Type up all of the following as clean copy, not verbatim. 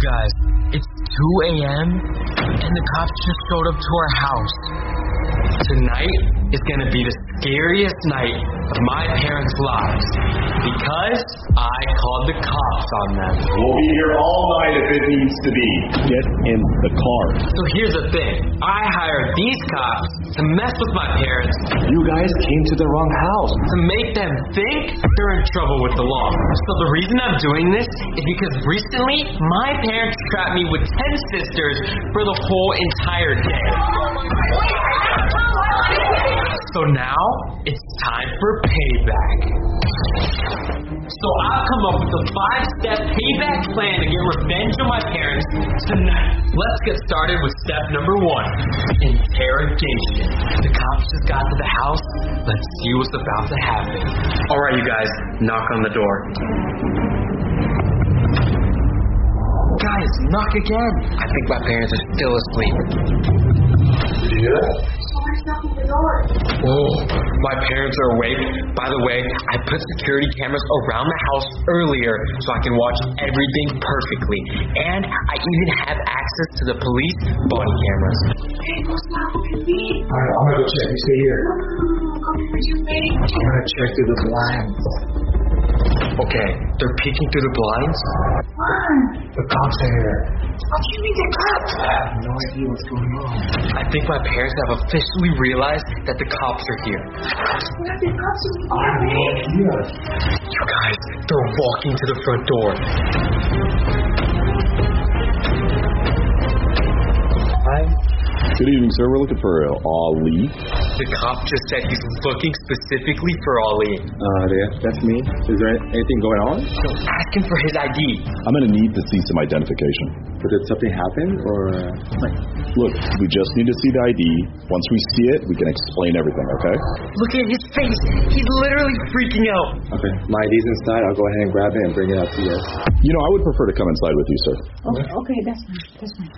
guys, it's 2 a.m. and the cops just showed up to our house. Tonight is gonna be the scariest night of my parents' lives because I called the cops on them. We'll be here all night if it needs to be. Get in the car. So here's the thing. I hired these cops to mess with my parents. You guys came to the wrong house. To make them think they're in trouble with the law. So the reason I'm doing this is because recently my parents trapped me with 10 sisters for the whole entire day. So now it's time for payback. So I've come up with a 5-step payback plan to get revenge on my parents tonight. Let's get started with step number 1, interrogation. The cops just got to the house. Let's see what's about to happen. Alright, you guys, knock on the door. Guys, knock again. I think my parents are still asleep. Did you hear that? Oh, my parents are awake. By the way, I put security cameras around the house earlier so I can watch everything perfectly. And I even have access to the police body cameras. Alright, I'm gonna go check. You stay here. I'm gonna check through the blinds. Okay, they're peeking through the blinds? The cops are here. What do you mean the cops? I have no idea what's going on. I think my parents have officially realized that the cops are here. What are the cops doing? I have no idea. You guys, they're walking to the front door. Hi. Good evening, sir. We're looking for Ali. The cop just said he's looking specifically for Ali. That's me. Is there anything going on? So ask him for his ID. I'm going to need to see some identification. But did something happen, or? Look, we just need to see the ID. Once we see it, we can explain everything, okay? Look at his face. He's literally freaking out. Okay. My ID's inside. I'll go ahead and grab it and bring it out to you. You know, I would prefer to come inside with you, sir. Okay, that's fine. That's fine.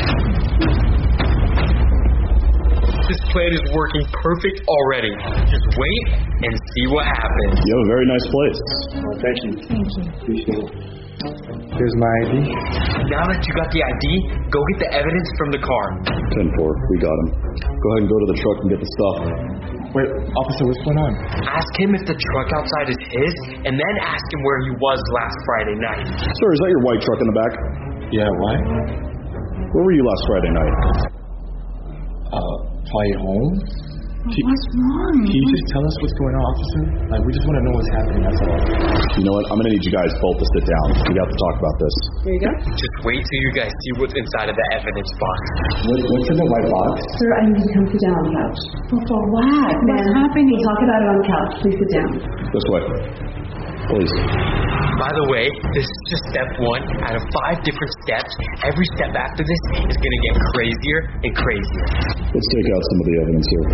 This plan is working perfect already. Just wait and see what happens. You have a very nice place. Well, thank you. Thank you. Appreciate it. Here's my ID. Now that you got the ID, go get the evidence from the car. 10-4. We got him. Go ahead and go to the truck and get the stuff. Wait, officer, what's going on? Ask him if the truck outside is his, and then ask him where he was last Friday night. Sir, is that your white truck in the back? Yeah, why? Where were you last Friday night? Probably home? What's wrong? Can you just tell us what's going on, officer? Like, we just want to know what's happening, that's all. You know what? I'm going to need you guys both to sit down. We have to talk about this. Here you go. Just wait till you guys see what's inside of the evidence box. What's in the white box? Sir, I need you to come sit down on the couch. For what? What's happening? We'll talk about it on the couch. Please sit down. This way. Please. By the way, this is just step 1 out of 5 different steps. Every step after this is going to get crazier and crazier. Let's take out some of the evidence here.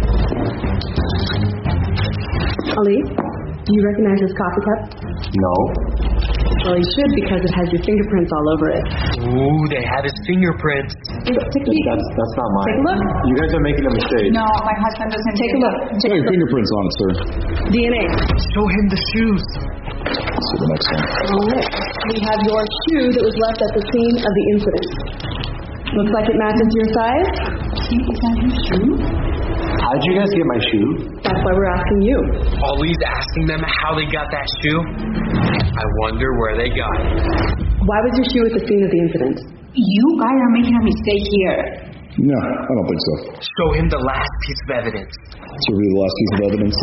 Ali, do you recognize this coffee cup? No. Well, you should because it has your fingerprints all over it. Ooh, they have his fingerprints. Take a peek. That's not mine. Take a look. You guys are making a mistake. No, my husband doesn't Take a look. It's got your fingerprints on it, sir. DNA. Show him the shoes. Let's see the next one. All right. We have your shoe that was left at the scene of the incident. Looks like it matches your size. Is that his shoe? How did you guys get my shoe? That's why we're asking you. Ali's asking them how they got that shoe. I wonder where they got it. Why was your shoe at the scene of the incident? You guys are making a mistake here. No, I don't think so. Show him the last piece of evidence. Let's review the last piece of evidence.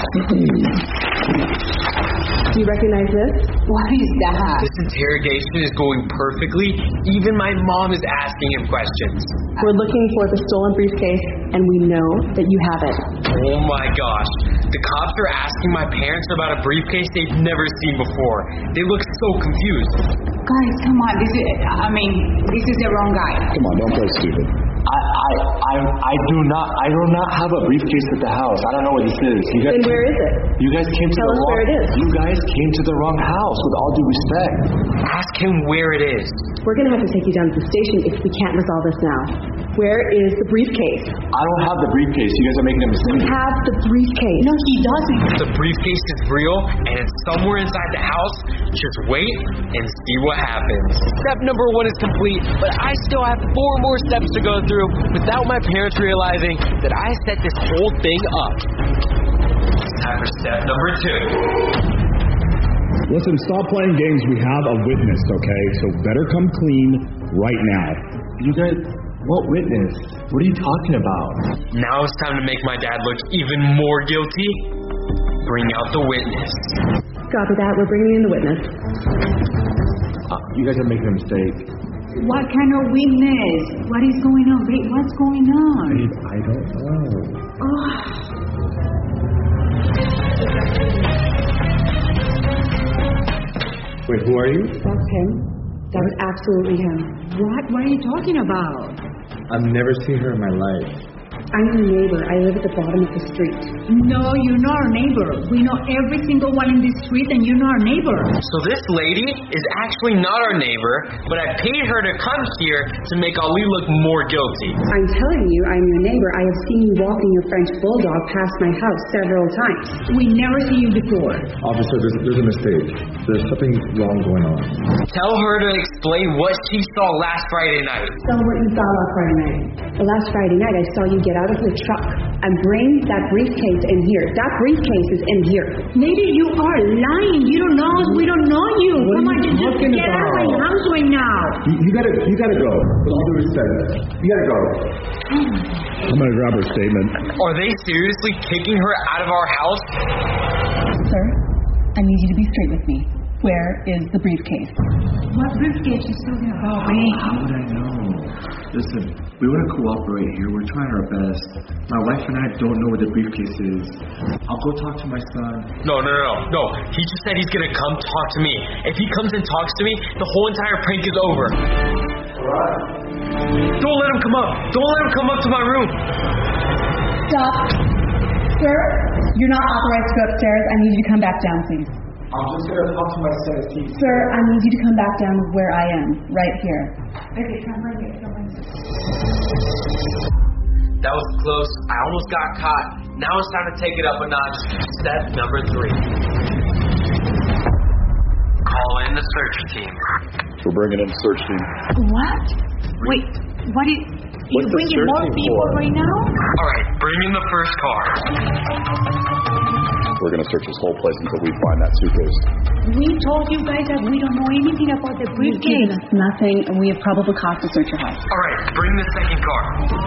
Do you recognize this? What is that? This interrogation is going perfectly. Even my mom is asking him questions. We're looking for the stolen briefcase, and we know that you have it. Oh my gosh. The cops are asking my parents about a briefcase they've never seen before. They look so confused. Guys, come on. This is the wrong guy. Come on, don't play stupid. I do not have a briefcase at the house. I don't know what this is. Then where is it? You guys came to Tell the us wrong. where it is. You guys came to the wrong house, with all due respect. Ask him where it is. We're going to have to take you down to the station if we can't resolve this now. Where is the briefcase? I don't have the briefcase. You guys are making a We mistake. have the briefcase. No, he doesn't. The briefcase is real, and it's somewhere inside the house. Just wait and see what happens. Step number 1 is complete, but I still have 4 more steps to go through without my parents realizing that I set this whole thing up. Time for step number 2. Listen, stop playing games. We have a witness, okay? So better come clean right now. You guys, what witness? What are you talking about? Now it's time to make my dad look even more guilty. Bring out the witness. Copy that. We're bringing in the witness. You guys are making a mistake. What kind of witness? What is going on? Wait, what's going on? I don't know. Wait, who are you? That's him. That was absolutely him. What? What are you talking about? I've never seen her in my life. I'm your neighbor. I live at the bottom of the street. No, you're not our neighbor. We know every single one in this street, and you're not our neighbor. So this lady is actually not our neighbor, but I paid her to come here to make Ali look more guilty. I'm telling you, I'm your neighbor. I have seen you walking your French bulldog past my house several times. We never seen you before. Officer, there's a mistake. There's something wrong going on. Tell her to explain what she saw last Friday night. Tell me what you saw last Friday night. Well, last Friday night, I saw you get out of the truck and bring that briefcase in here. That briefcase is in here. Maybe you are lying. You don't know us. We don't know you. What Come are on, you just talking get out of my about? house right now. You gotta go. With all due respect. You gotta go. I'm going to grab her statement. Are they seriously kicking her out of our house? Sir, I need you to be straight with me. Where is the briefcase? What briefcase is talking about? Wait. How would I know? Listen, we want to cooperate here. We're trying our best. My wife and I don't know where the briefcase is. I'll go talk to my son. No. He just said he's gonna come talk to me. If he comes and talks to me, the whole entire prank is over. Alright. Don't let him come up. Don't let him come up to my room. Stop. Sir, you're not authorized to go upstairs. I need you to come back down, please. I'm just gonna talk to my son and see. Sir, I need you to come back down where I am, right here. Okay, come right here. That was close. I almost got caught. Now it's time to take it up a notch. Step number 3. Call in the search team. We're bringing in the search team. What? Wait, what is... What's You the bringing more searching people for? right now? All right, bring in the first car. We're going to search this whole place until we find that suitcase. We told you guys that we don't know anything about the You've given briefcase. us nothing, and we have probable cause to search your house. All right, bring the second car.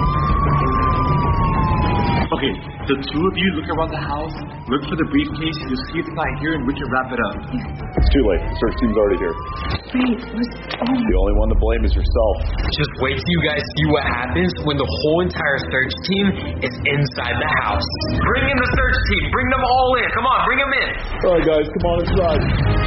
Okay, the two of you look around the house, look for the briefcase, you'll see it's not here, and we can wrap it up. It's too late. The search team's already here. Wait, The only one to blame is yourself. Just wait till you guys see what happens when the whole entire search team is inside the house. Bring in the search team. Bring them all in. Come on, bring them in. All right, guys, come on inside.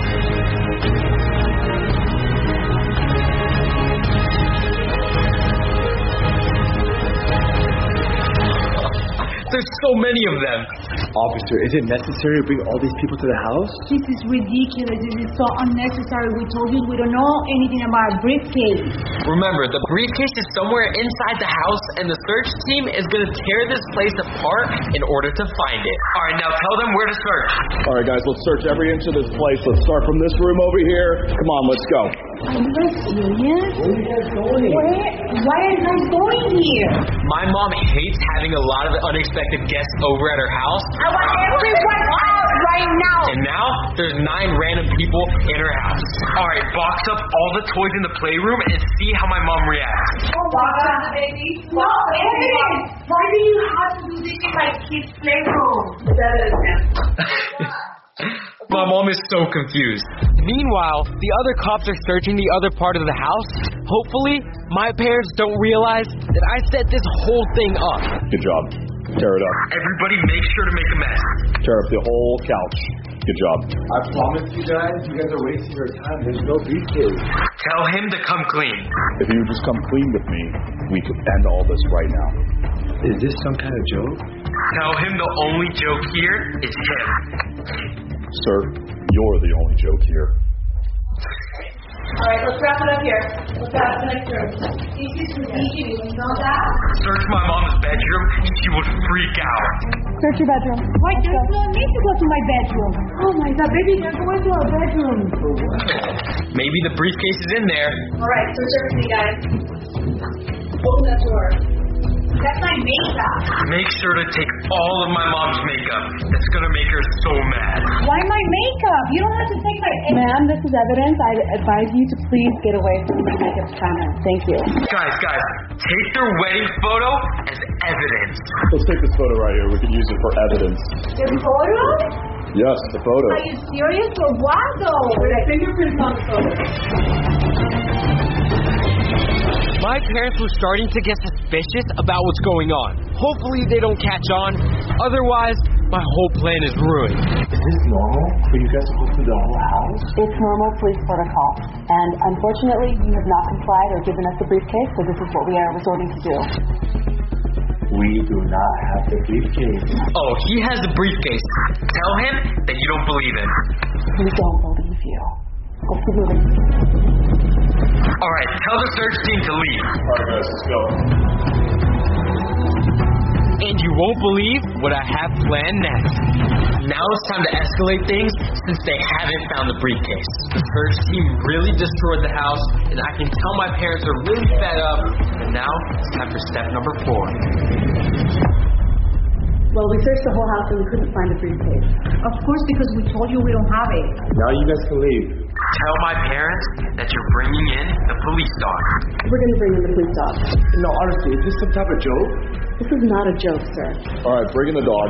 There's so many of them. Officer, is it necessary to bring all these people to the house? this is ridiculous. This is so unnecessary. We told you we don't know anything about a briefcase. Remember, the briefcase is somewhere inside the house, and the search team is going to tear this place apart in order to find it. All right, now tell them where to search. All right, guys, let's search every inch of this place. Let's start from this room over here. Come on, let's go. Are you guys serious? Where are you guys going? Why are you guys going here? My mom hates having a lot of unexpected guests over at her house, I want everyone out right now. and now there's 9 random people in her house. All right, box up all the toys in the playroom and see how my mom reacts. Oh my God, baby. No, evidence. Why do you have to do this in my kid's playroom? My mom is so confused. Meanwhile, the other cops are searching the other part of the house. Hopefully, my parents don't realize that I set this whole thing up. Good job. Tear it up. Everybody make sure to make a mess. Tear up the whole couch. Good job. I promise you guys are wasting your time. There's no briefcase. Tell him to come clean. If you would just come clean with me, we could end all this right now. Is this some kind of joke? Tell him the only joke here is him. Sir, You're the only joke here. Alright, let's wrap it up here. Let's out the next room. You know that? Search my mom's bedroom, she would freak out. Search your bedroom. Why do you need to go to my bedroom? Oh my God, baby, you're going to our bedroom. Maybe the briefcase is in there. Alright, search everything, guys. Open that door. That's my makeup. Make sure to take all of my mom's makeup. It's gonna make her so mad. Why my makeup? You don't have to take my... Ma'am, this is evidence. I advise you to please get away from the makeup counter. Thank you. Guys, take their wedding photo as evidence. Let's take this photo right here. We can use it for evidence. The photo? Yes, the photo. Are you serious or what though? With fingerprints on the photo. My parents were starting to get suspicious about what's going on. Hopefully they don't catch on. Otherwise, my whole plan is ruined. Is this normal for you guys to go through the whole house? It's normal police protocol. And unfortunately, you have not complied or given us the briefcase, so this is what we are resorting to do. We do not have the briefcase. Oh, he has the briefcase. Tell him that you don't believe him. We don't believe you. Let's keep moving. Alright, tell the search team to leave. Alright, guys, let's go. And you won't believe what I have planned next. Now it's time to escalate things since they haven't found the briefcase. The search team really destroyed the house, and I can tell my parents are really fed up. And now it's time for step number 4. Well, we searched the whole house and we couldn't find the briefcase. Of course, because we told you we don't have it. Now you guys can leave. Tell my parents that you're bringing in the police dog. We're going to bring in the police dog. No, honestly, is this some type of joke? This is not a joke, sir. Alright, bring in the dog.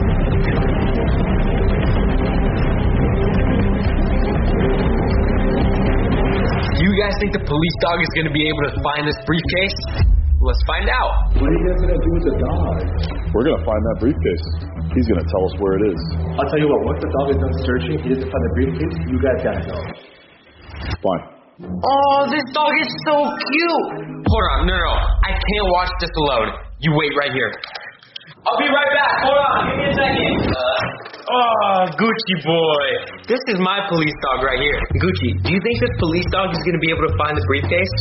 You guys think the police dog is going to be able to find this briefcase? Let's find out. What are you guys gonna do with the dog? We're gonna find that briefcase. He's gonna tell us where it is. I'll tell you what, once the dog is done searching, he doesn't find the briefcase, you guys gotta know. Fine. Oh, this dog is so cute. Hold on, no. I can't watch this alone. You wait right here. I'll be right back. Hold on, give me a second. Gucci boy. This is my police dog right here. Gucci, do you think this police dog is going to be able to find the briefcase?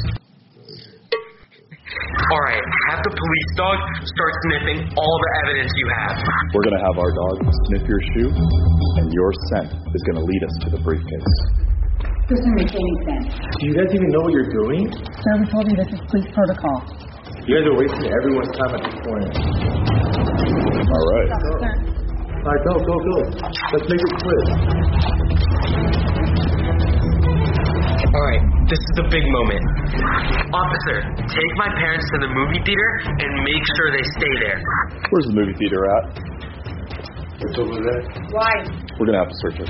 Alright, have the police dog start sniffing all the evidence you have. We're gonna have our dog sniff your shoe, and your scent is gonna lead us to the briefcase. Doesn't make any sense. Do you guys even know what you're doing? Sir, we told you this is police protocol. You guys are wasting everyone's time at this point. Alright. Alright, go. Let's make it quick. Alright, this is the big moment. Officer, take my parents to the movie theater and make sure they stay there. Where's the movie theater at? It's over there. Why? We're gonna have to search it.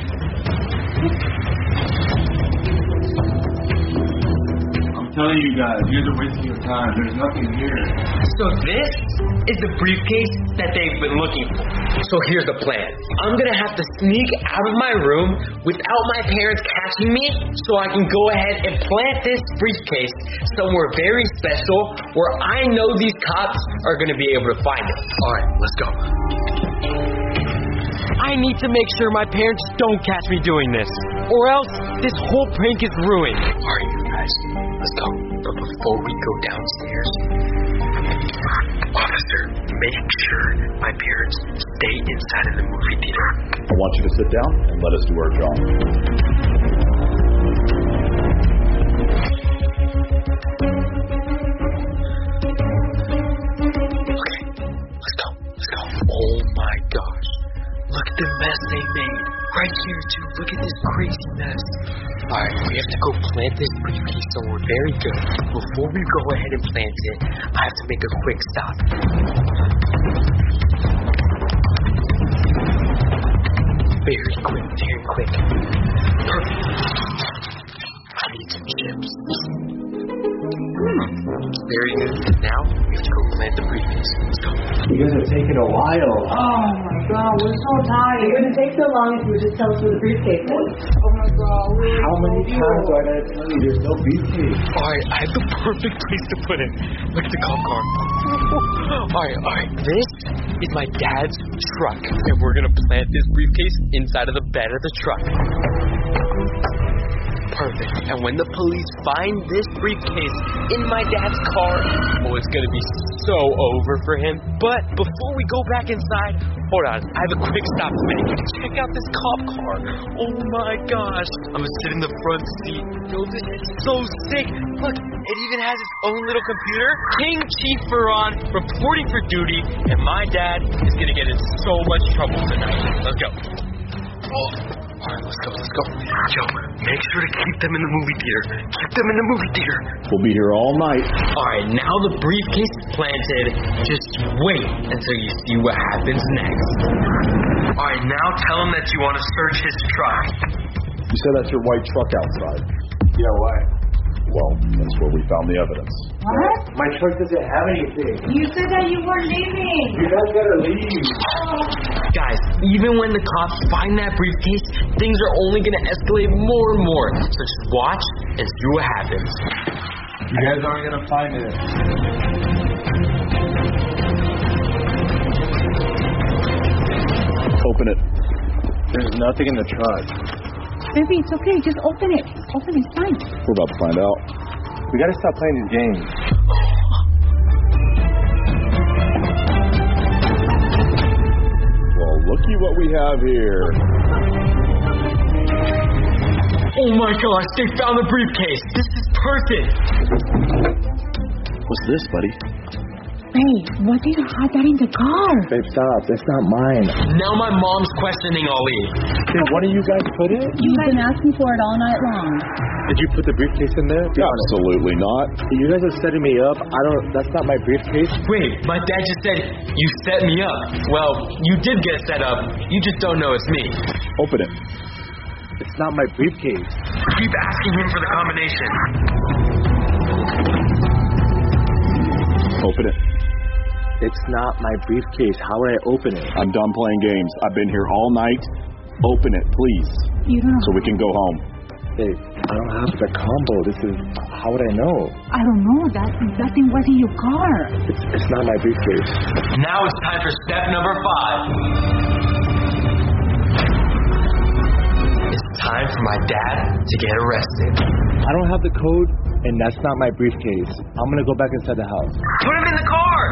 I'm telling you guys are wasting your time. There's nothing here. So this is the briefcase that they've been looking for. So here's the plan. I'm gonna have to sneak out of my room without my parents catching me so I can go ahead and plant this briefcase somewhere very special where I know these cops are gonna be able to find it. Alright, let's go. I need to make sure my parents don't catch me doing this, or else this whole prank is ruined. Alright, you guys, let's go. But before we go downstairs, officer, make sure my parents stay inside of the movie theater. I want you to sit down and let us do our job. Okay, let's go. Oh my gosh. Look at the mess they made. Right here, too. Look at this crazy mess. Alright, we have to go plant this briefcase somewhere very good. Before we go ahead and plant it, I have to make a quick stop. Very quick. Perfect. I need some chips. Very good. Now, we have to go plant the briefcase. Let's go. You guys are taking a while. Oh my God, we're so tired. It wouldn't take so long if you would just tell us where the briefcase is. Oh my God, How many times do I gotta tell you there's no briefcase? Alright, I have the perfect place to put it. Look at the cop car. Alright. This is my dad's truck. And we're gonna plant this briefcase inside of the bed of the truck. Perfect. And when the police find this briefcase in my dad's car, oh, it's gonna be so over for him. But before we go back inside, hold on, I have a quick stop to make. Check out this cop car. Oh my gosh. I'm gonna sit in the front seat. Yo, this is so sick. Look, it even has its own little computer. King Chief Ferran reporting for duty, and my dad is gonna get in so much trouble tonight. Let's go. Oh. Alright, let's go. Yo, make sure to keep them in the movie theater. We'll be here all night. Alright, now the briefcase is planted. Just wait until you see what happens next. Alright, now tell him that you want to search his truck. You said that's your white truck outside. Yeah, why? Well, that's where we found the evidence. What? My truck doesn't have anything. You said that you were leaving. You guys gotta leave. Guys, even when the cops find that briefcase, things are only going to escalate more and more. So just watch and see what happens. You guys aren't gonna find it. Open it. There's nothing in the truck. Baby, it's okay. Just open it. Open it. It's fine. We're about to find out. We gotta stop playing these games. Well, looky what we have here. Oh my gosh, they found the briefcase. This is perfect. What's this, buddy? Babe, why did you hide that in the car? Babe, stop. That's not mine. Now my mom's questioning Ali. Did one of you guys put it? You've been asking for it all night long. Did you put the briefcase in there? Be honest. Absolutely not. You guys are setting me up. That's not my briefcase. Wait, my dad just said you set me up. Well, you did get set up. You just don't know it's me. Open it. It's not my briefcase. Keep asking him for the combination. Open it. It's not my briefcase. How would I open it? I'm done playing games. I've been here all night. Open it, please. You don't So we can go home. Hey, I don't have the combo. How would I know? I don't know. That thing was in your car. It's not my briefcase. Now it's time for step number 5. It's time for my dad to get arrested. I don't have the code, and that's not my briefcase. I'm gonna go back inside the house. Put him in the car!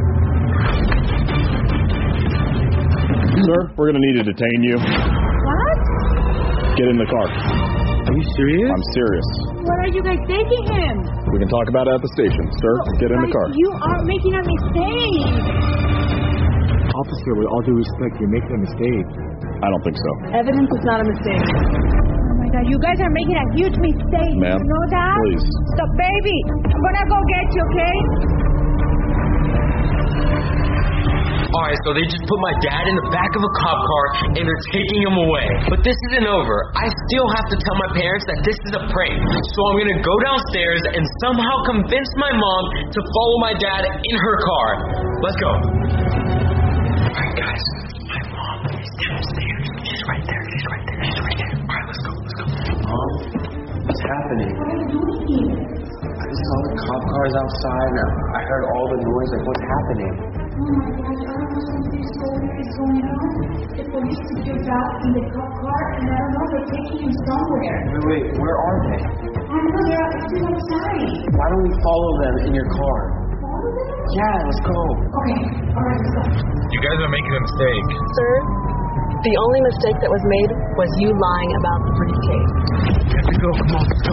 Sir, we're going to need to detain you. What? Get in the car. Are you serious? I'm serious. Where are you guys taking him? We can talk about it at the station. Sir, get in the car. You are making a mistake. Officer, with all due respect, you're making a mistake. I don't think so. Evidence is not a mistake. Oh my God, you guys are making a huge mistake. Ma'am, You know that? please. Stop, baby. I'm gonna go get you, okay? Alright, so they just put my dad in the back of a cop car and they're taking him away. But this isn't over. I still have to tell my parents that this is a prank. So I'm gonna go downstairs and somehow convince my mom to follow my dad in her car. Let's go. Alright, guys. My mom is downstairs. She's right there. Alright, let's go. Mom, what's happening? I just saw the cop cars outside. I heard all the noise. Like, what's happening? Oh my gosh, I don't know, something so weird is going on. The police took your dad in the cop car, and I don't know, they're taking him somewhere. Wait, where are they? I don't know, they're still outside. Why don't we follow them in your car? Follow them? Yeah, let's go. Okay, alright, let's go. You guys are making a mistake. Sir, the only mistake that was made was you lying about the briefcase. We have to go. Come on, let's go.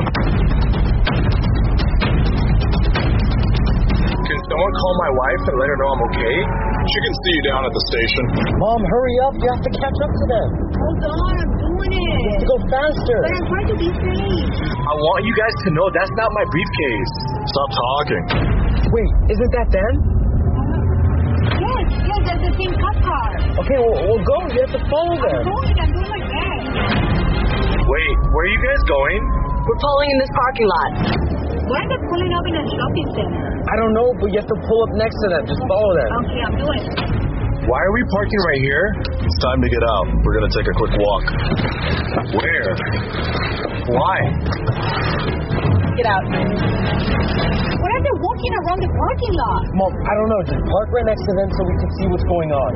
Can someone call my wife and let her know I'm okay? She can see you down at the station. Mom, hurry up. You have to catch up to them. Hold on, I'm doing it. You have to go faster. But I'm trying to be safe. I want you guys to know that's not my briefcase. Stop talking. Wait, isn't that them? Yes, that's the same cop car. Okay, we'll go. You have to follow them. I'm doing my best. Wait, where are you guys going? We're pulling in this parking lot. Why are they pulling up in a shopping center? I don't know, but you have to pull up next to them. Just follow them. Okay, I'm doing it. Why are we parking right here? It's time to get out. We're going to take a quick walk. Where? Why? Get out. Why are they walking around the parking lot? Mom, I don't know. Just park right next to them so we can see what's going on.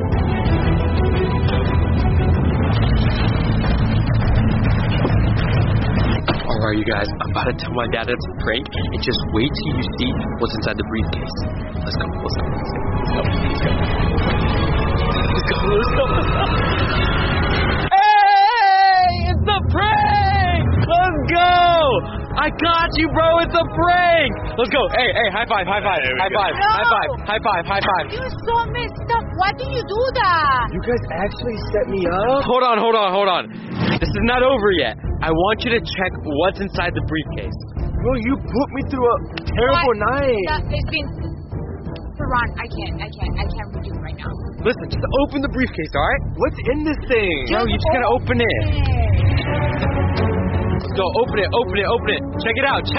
All Alright, you guys, I'm about to tell my dad it's a prank, and just wait till you see what's inside the briefcase. Let's go. Hey! It's a prank! Let's go! I got you, bro. It's a prank. Let's go. Hey, high five. No. You so messed up. Why do you do that? You guys actually set me up? Hold on. This is not over yet. I want you to check what's inside the briefcase. Bro, you put me through a terrible night. It's been... Ferran, I can't redo it right now. Listen, just open the briefcase, all right? What's in this thing? Bro, you just gotta open it. Let's go, open it. Check it out.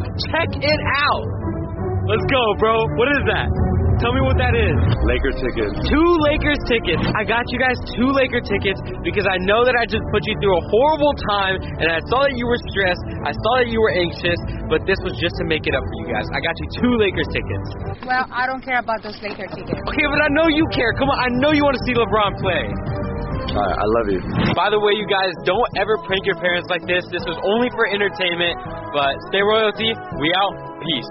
Let's go, bro. What is that? Tell me what that is. Laker tickets. 2 Lakers tickets. I got you guys 2 Laker tickets because I know that I just put you through a horrible time, and I saw that you were stressed. I saw that you were anxious, but this was just to make it up for you guys. I got you 2 Lakers tickets. Well, I don't care about those Laker tickets. Okay, but I know you care. Come on, I know you want to see LeBron play. Alright, I love you. By the way, you guys, don't ever prank your parents like this. This was only for entertainment, but stay royalty. We out. Peace.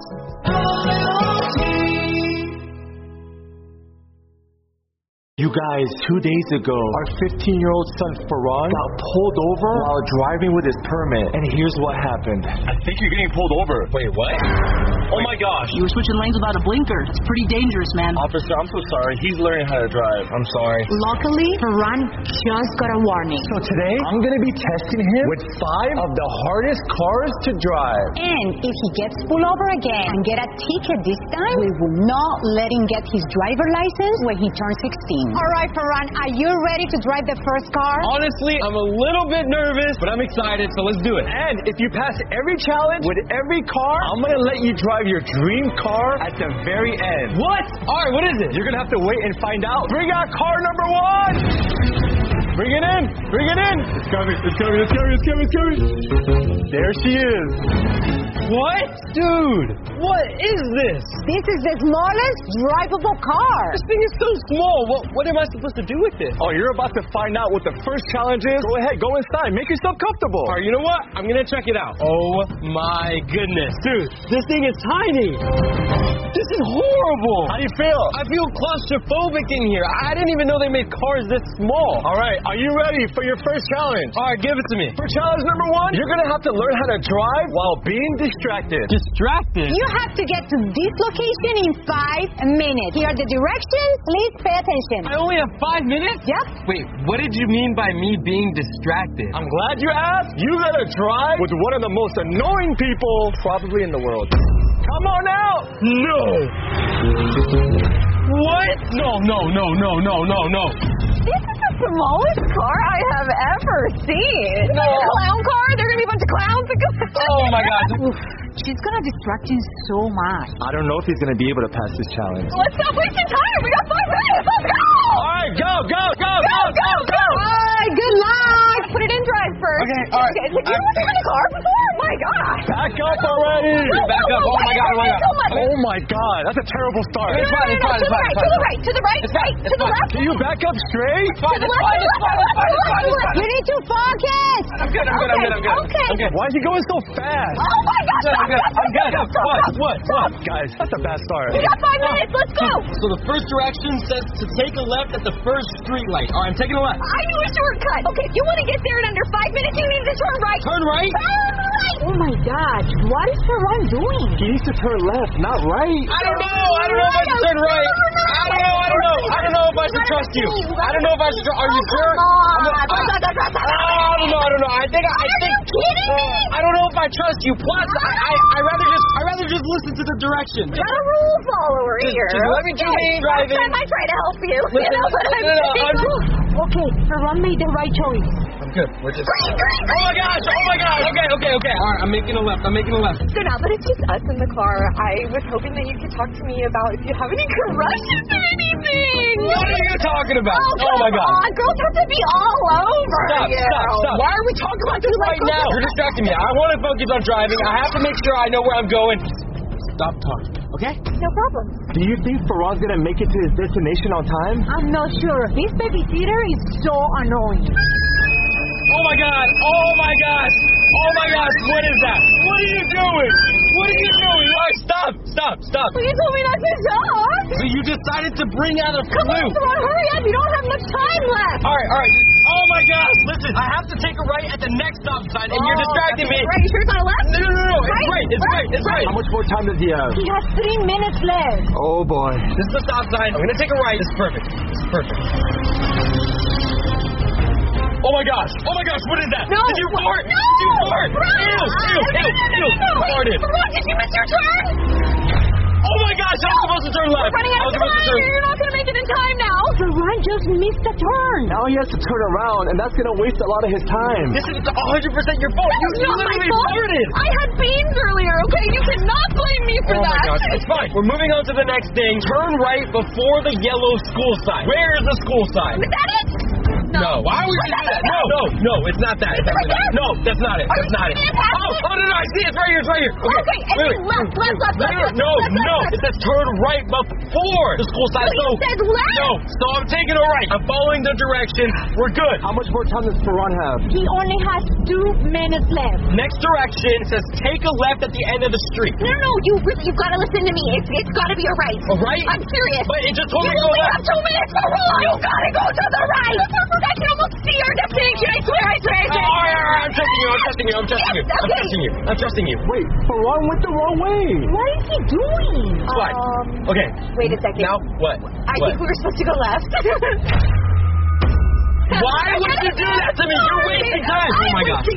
You guys, 2 days ago, our 15-year-old son Ferran got pulled over while driving with his permit. And here's what happened. I think you're getting pulled over. Wait, what? Oh my gosh. You were switching lanes without a blinker. It's pretty dangerous, man. Officer, I'm so sorry. He's learning how to drive. I'm sorry. Luckily, Ferran just got a warning. So today, I'm going to be testing him with 5 of the hardest cars to drive. And if he gets pulled over again and get a ticket this time, we will not let him get his driver license when he turns 16. All right, Ferran, are you ready to drive the first car? Honestly, I'm a little bit nervous, but I'm excited, so let's do it. And if you pass every challenge with every car, I'm going to let you drive your dream car at the very end. What? All right, what is it? You're going to have to wait and find out. Bring out car number 1! Bring it in! It's coming. There she is. What? Dude, what is this? This is the smallest drivable car. This thing is so small. What am I supposed to do with this? Oh, you're about to find out what the first challenge is? Go ahead, go inside. Make yourself comfortable. All right, you know what? I'm going to check it out. Oh, my goodness. Dude, this thing is tiny. This is horrible. How do you feel? I feel claustrophobic in here. I didn't even know they made cars this small. All right, are you ready for your first challenge? All right, give it to me. For challenge number 1, you're going to have to learn how to drive while being distracted. Distracted? You have to get to this location in 5 minutes. Here are the directions. Please pay attention. I only have 5 minutes? Yep. Wait, what did you mean by me being distracted? I'm glad you asked. You got to drive with one of the most annoying people probably in the world. Come on out! No! What? No. This is the smallest car I have ever seen. It's like a clown car. There are going to be a bunch of clowns. Oh, my God. She's gonna distract him so much. I don't know if he's gonna be able to pass this challenge. Let's stop wasting time. We got 5 minutes. Let's go. All right, go. All right, good luck. Put it in drive first. Okay, all right. You were in the car before? Oh, my gosh. Back up already. Back up. Oh, my God. Oh, my God. That's a terrible start. It's fine. To the right. To the left. Can you back up straight? It's fine. You need to focus. I'm good. Okay. Why is he going so fast? Oh, my gosh. I'm good. What? Guys, that's a bad start. We got 5 minutes. Let's go. So the first direction says to take a left at the first street light. All right, I'm taking a left. I knew a shortcut. Okay, if you want to get there in under 5 minutes, you need to turn right. Turn right? Turn right. Oh my gosh, what is Ferran doing? He needs to turn left, not right. I don't know if I should turn right. I don't know if I should trust you. I don't know if I should trust. Are you sure? I don't know. I think. Are you kidding me? I don't know if I trust you. Plus, I rather just listen to the directions. You're a rule follower here. Just let me do me driving. I try to help you. Listen, You know what I'm saying? Okay, Ferran made the right choice. I'm good. We're just. Oh my gosh. Okay. All right, I'm making a left. So now that it's just us in the car, I was hoping that you could talk to me about if you have any crushes or anything. What are you talking about? Oh my God. Girls have to be all over you. Stop. Why are we talking about this right now? You're distracting me. I want to focus on driving. I have to make sure I know where I'm going. Stop talking, okay? No problem. Do you think Ferran's gonna make it to his destination on time? I'm not sure. This babysitter is so annoying. Oh my God. Oh my gosh, what is that? What are you doing? What are you doing? All right, stop. Well, you told me not to stop. So you decided to bring out a Come on, flute. Saran, hurry up. You don't have much time left. All right. Oh my gosh, listen, I have to take a right at the next stop sign, and you're distracting me. Right, you sure it's on the left? No, it's right. How much more time does he have? He has 3 minutes left. Oh boy. This is the stop sign. I'm gonna take a right. This is perfect. Oh my gosh, what is that? No. Did you fart? No. Did you fart? Run. Ew. Farted. Saran, did you miss your turn? Oh my gosh, I was supposed to turn left. We're running out of time. You're not going to make it in time now. Saran just missed the turn. Now he has to turn around, and that's going to waste a lot of his time. This is 100% your fault. You literally farted. I had beans earlier, okay? You cannot blame me for that. Oh my gosh, it's fine. We're moving on to the next thing. Turn right before the yellow school sign. Where is the school sign? Is that it? No. Why would you do that? No, it's not that. No, that's not it. Oh, no, I see it. It's right here. Okay, and then left. No. It says turn right before the school sign. But it says left. No, so I'm taking a right. I'm following the directions. We're good. How much more time does Saran have? He only has 2 minutes left. Next direction says take a left at the end of the street. No, you've got to listen to me. It's got to be a right. A right? I'm serious. But it just told me to go You only left. have 2 minutes to run. You got to go to the right. I can almost see our destination. I swear. All right, I'm trusting you. I'm trusting you. Wait, Saran went the wrong way. What is he doing? What? Okay. Wait a second. Now, what? I think we were supposed to go left. Why would you do that to me? You're wasting time. Oh my gosh.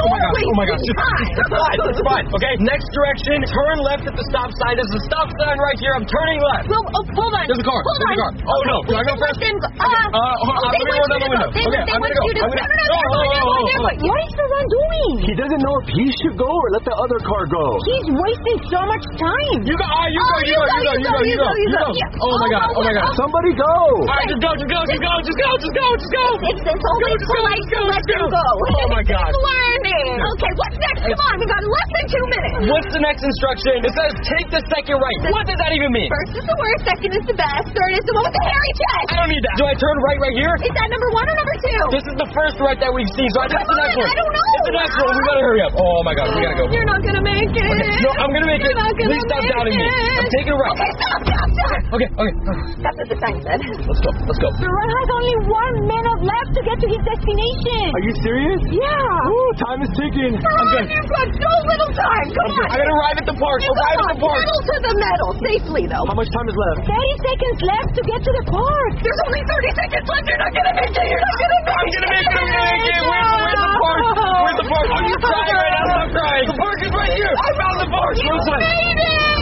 It's fine. Okay, next direction, turn left at the stop sign. There's a stop sign right here. I'm turning left. Well, hold on. There's a car. Oh no. Do I go first? They want you to go. What is Saran doing? He doesn't know if he should go or let the other car go. He's wasting so much time. You go. Oh my god. Somebody go. All right, just go. It's only polite to let him go. Oh my gosh. He's learning. Okay, what's next? Come on, we got less than 2 minutes. What's the next instruction? It says take the second right. What does that even mean? First is the worst, second is the best, third is the one with the hairy chest. I don't need that. Do I turn right here? Is that number 1 or number 2? This is the first right that we've seen, so I think it's the next one. I don't know. It's the next one. We gotta hurry up. Oh my god, we gotta go. You're not gonna make it. Okay. No, I'm gonna make it. Please stop doubting me. I'm taking a right. Okay, stop. Okay. That's what the sign said. Let's go. Saran has only 1 minute left to get to his destination. Are you serious? Yeah. Ooh, time is ticking. Saran, you've got so little time. Come on. I gotta arrive at the park. Pedal to the metal. Safely, though. How much time is left? 30 seconds left to get to the park. There's only 30 seconds left. You're not gonna make it. I'm gonna make it. Where's the park? Are you crying right now? Stop crying. The park is right here. I found the park. You made it.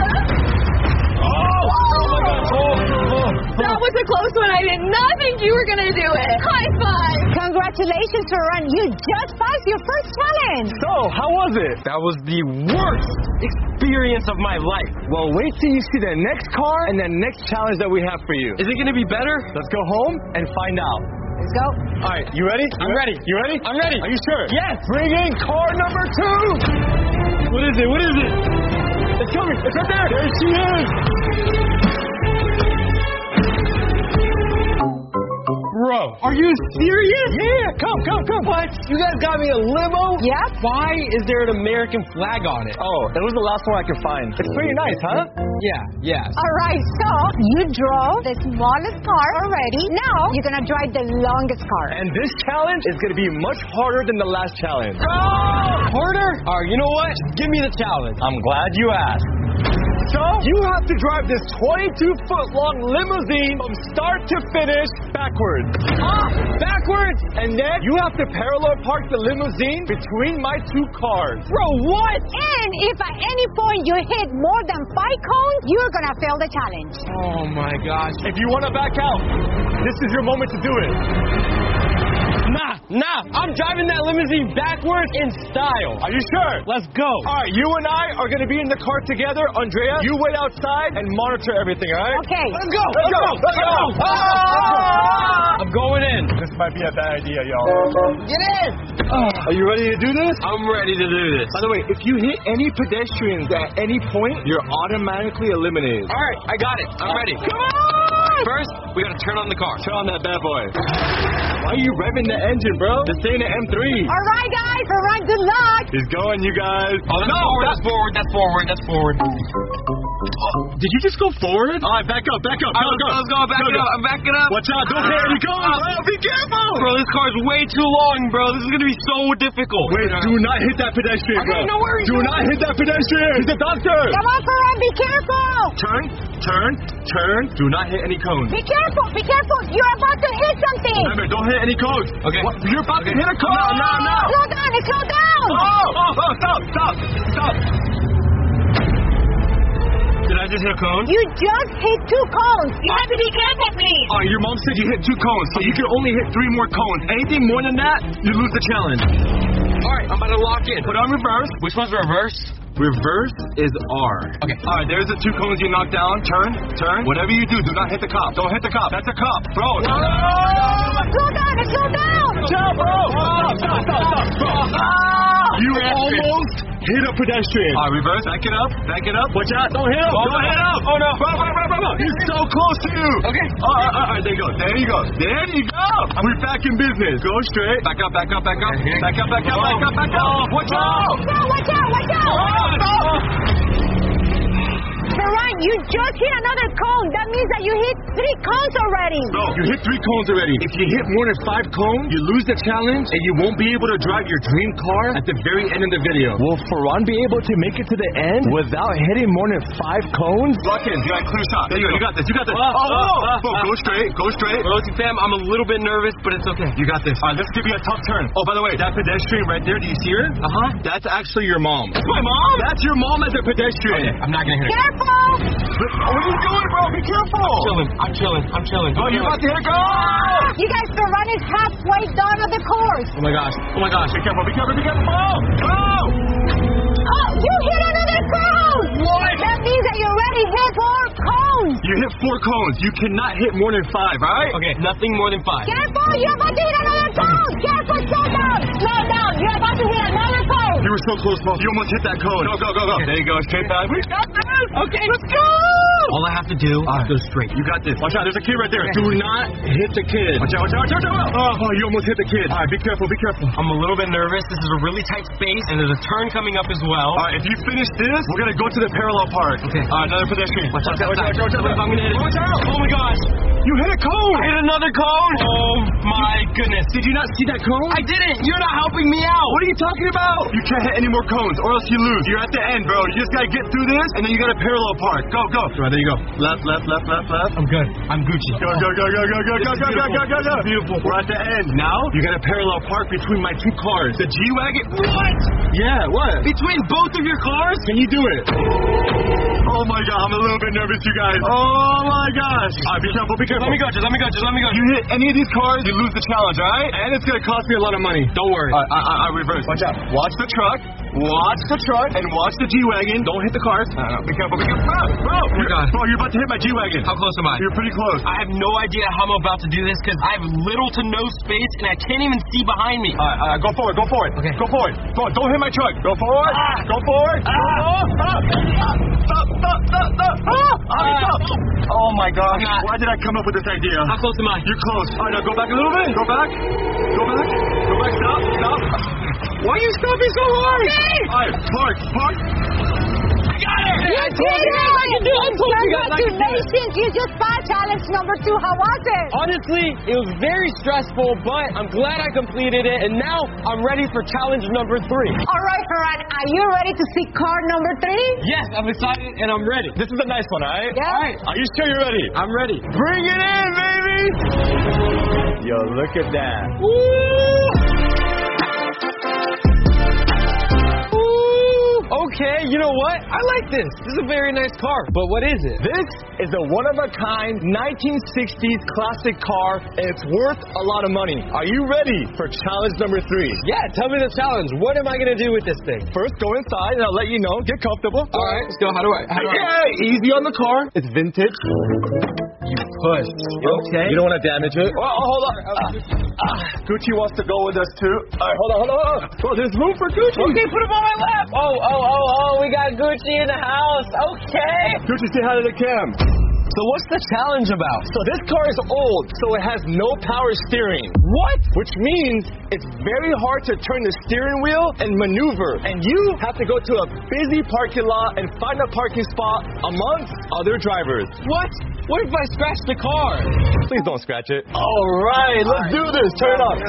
That was a close one. I did not think you were going to do it. High five. Congratulations, Saran. You just passed your first challenge. So, how was it? That was the worst experience of my life. Well, wait till you see the next car and the next challenge that we have for you. Is it going to be better? Let's go home and find out. Let's go. All right, you ready? I'm ready. You ready? I'm ready. Are you sure? Yes. Bring in car number 2. What is it? It's coming. It's right there. There she is. Bro, are you serious? Yeah, come. What? You guys got me a limo? Yep. Why is there an American flag on it? Oh, it was the last one I could find. It's pretty nice, huh? Yeah. All right, so you drove the smallest car already. Now you're going to drive the longest car. And this challenge is going to be much harder than the last challenge. Harder? All right, you know what? Just give me the challenge. I'm glad you asked. So, you have to drive this 22-foot-long limousine from start to finish backwards. Backwards! And then you have to parallel park the limousine between my 2 cars. Bro, what? And if at any point you hit more than 5 cones, you're going to fail the challenge. Oh my gosh. If you want to back out, this is your moment to do it. Nah. I'm driving that limousine backwards in style. Are you sure? Let's go. All right, you and I are going to be in the car together. Andrea, you wait outside and monitor everything, all right? Okay. Let's go. I'm going in. This might be a bad idea, y'all. Get in. Are you ready to do this? I'm ready to do this. By the way, if you hit any pedestrians at any point, you're automatically eliminated. All right, I got it. I'm ready. Come on! First, we gotta turn on the car. Turn on that bad boy. Why are you revving the engine, bro? This ain't an M3. All right, guys. All right, good luck. He's going, you guys. Oh, that's forward. Did you just go forward? All right, back up. Go. Let's go. I'm backing up. Watch out. Don't hit any cones. Be careful. Bro, this car's way too long, bro. This is gonna be so difficult. Wait, do not hit that pedestrian, bro. Okay, no worries. Do not hit that pedestrian. He's a doctor. Come on, Ferran, be careful. Turn. Do not hit any cones. Be careful. You're about to hit something. Remember, don't hit any cones. Okay. What? You're about to hit a cone. No. Slow down. Stop. Did I just hit a cone? You just hit 2 cones. You have to be careful, please. Oh, your mom said you hit 2 cones, so you can only hit 3 more cones. Anything more than that, you lose the challenge. Alright, I'm about to lock in. Put on reverse. Which one's reverse? Reverse is R. Okay. Alright, there's the 2 cones you knocked down. Turn. Whatever you do not hit the cop. Don't hit the cop. That's a cop. Bro. Slow down. Stop, bro. Stop. You almost hit a pedestrian. Alright, reverse. Back it up. Watch out. Don't hit him. Don't hit him. Oh, no. Bro. He's so close to you. Okay. Alright, there you go. We're back in business. Go straight. Back up. Back up. Watch out. Watch out. Ferran, you just hit another cone. That means that you hit 3 cones already. No, you hit 3 cones already. If you hit more than 5 cones, you lose the challenge, and you won't be able to drive your dream car at the very end of the video. Will Ferran be able to make it to the end without hitting more than 5 cones? Lock in. You got a clear shot. There you go. You got this. Go straight. Bro, fam, I'm a little bit nervous, but it's okay. You got this. All right, let's give you a tough turn. Oh, by the way, that pedestrian right there, do you see her? That's actually your mom. That's my mom? That's your mom as a pedestrian. Okay, I'm not gonna hit her. Careful. What are you doing, bro? Be careful. I'm chilling. Oh, you're about to hit a go! You guys, Ferran is halfway done of the course. Oh my gosh. Be careful. Go! Oh, you hit another cone. What? That means that you already hit 4 cones. You hit 4 cones. You cannot hit more than 5, right? Okay, nothing more than 5. Careful, you're about to hit another cone. Careful, slow down. You're about to hit another cone. You were so close, bro. You almost hit that cone. Go. Okay. There you go. Straight back. We got this. Okay, let's go. All I have to do is go straight. You got this. Watch out. There's a kid right there. Do not hit the kid. Watch out. Oh, you almost hit the kid. All right, be careful. I'm a little bit nervous. This is a really tight space, and there's a turn coming up as well. All right, if you finish this, we're going to go to the parallel park. Okay. Another pedestrian. Watch out. Watch out. I'm gonna hit it. Watch out. Oh my gosh. You hit a cone. I hit another cone. Oh my goodness. Did you not see that cone? I didn't. You're not helping me out. What are you talking about? You can't hit any more cones or else you lose. You're at the end, bro. You just got to get through this, and then you got to parallel park. Go. Right, there you go. Left. I'm good. I'm Gucci. Go. Beautiful. We're at the end. Now, you got to parallel park between my 2 cars. The G-Wagon. What? Yeah, what? Between both of your cars? Can you do it? Oh my god, I'm a little bit nervous, you guys. Oh my gosh. All right, be careful. Let me go. You hit any of these cars, you lose the challenge, all right? And it's going to cost me a lot of money. Don't worry. I reverse. Watch out. Watch the truck, and watch the G-Wagon. Don't hit the cars. Be careful. Bro. Oh my god. Bro, you're about to hit my G-Wagon. How close am I? You're pretty close. I have no idea how I'm about to do this because I have little to no space and I can't even see behind me. Go forward. Okay. Go forward. Don't hit my truck. Go forward. Go forward. Stop. Oh my gosh. Why did I come up with this idea? How close am I? You're close. All right, now go back a little bit. Go back. Stop. Why are you stopping so hard? All right, park. I got it. You did it. Congratulations. You just passed challenge number 2. How was it? Honestly, it was very stressful, but I'm glad I completed it, and now I'm ready for challenge number 3. All right, Ferran, are you ready to see car number 3? Yes, I'm excited and I'm ready. This is a nice one, all right? Yeah. All right. Are you sure you're ready? I'm ready. Bring it in, baby! Yo, look at that. Okay, you know what? I like this. This is a very nice car. But what is it? This is a one-of-a-kind 1960s classic car, and it's worth a lot of money. Are you ready for challenge number 3? Yeah, tell me the challenge. What am I going to do with this thing? First, go inside, and I'll let you know. Get comfortable. All right, let's go. How do I? Yeah, easy on the car. It's vintage. You push. Okay. You don't want to damage it. Oh, hold on. Gucci wants to go with us, too. All right, hold on. Oh, there's room for Gucci. Okay, put him on my lap. Oh, we got Gucci in the house. Okay. Gucci, say hi to the cam. So what's the challenge about? So this car is old, so it has no power steering. What? Which means it's very hard to turn the steering wheel and maneuver. And you have to go to a busy parking lot and find a parking spot amongst other drivers. What? What if I scratch the car? Please don't scratch it. All right, let's do this. Turn it on.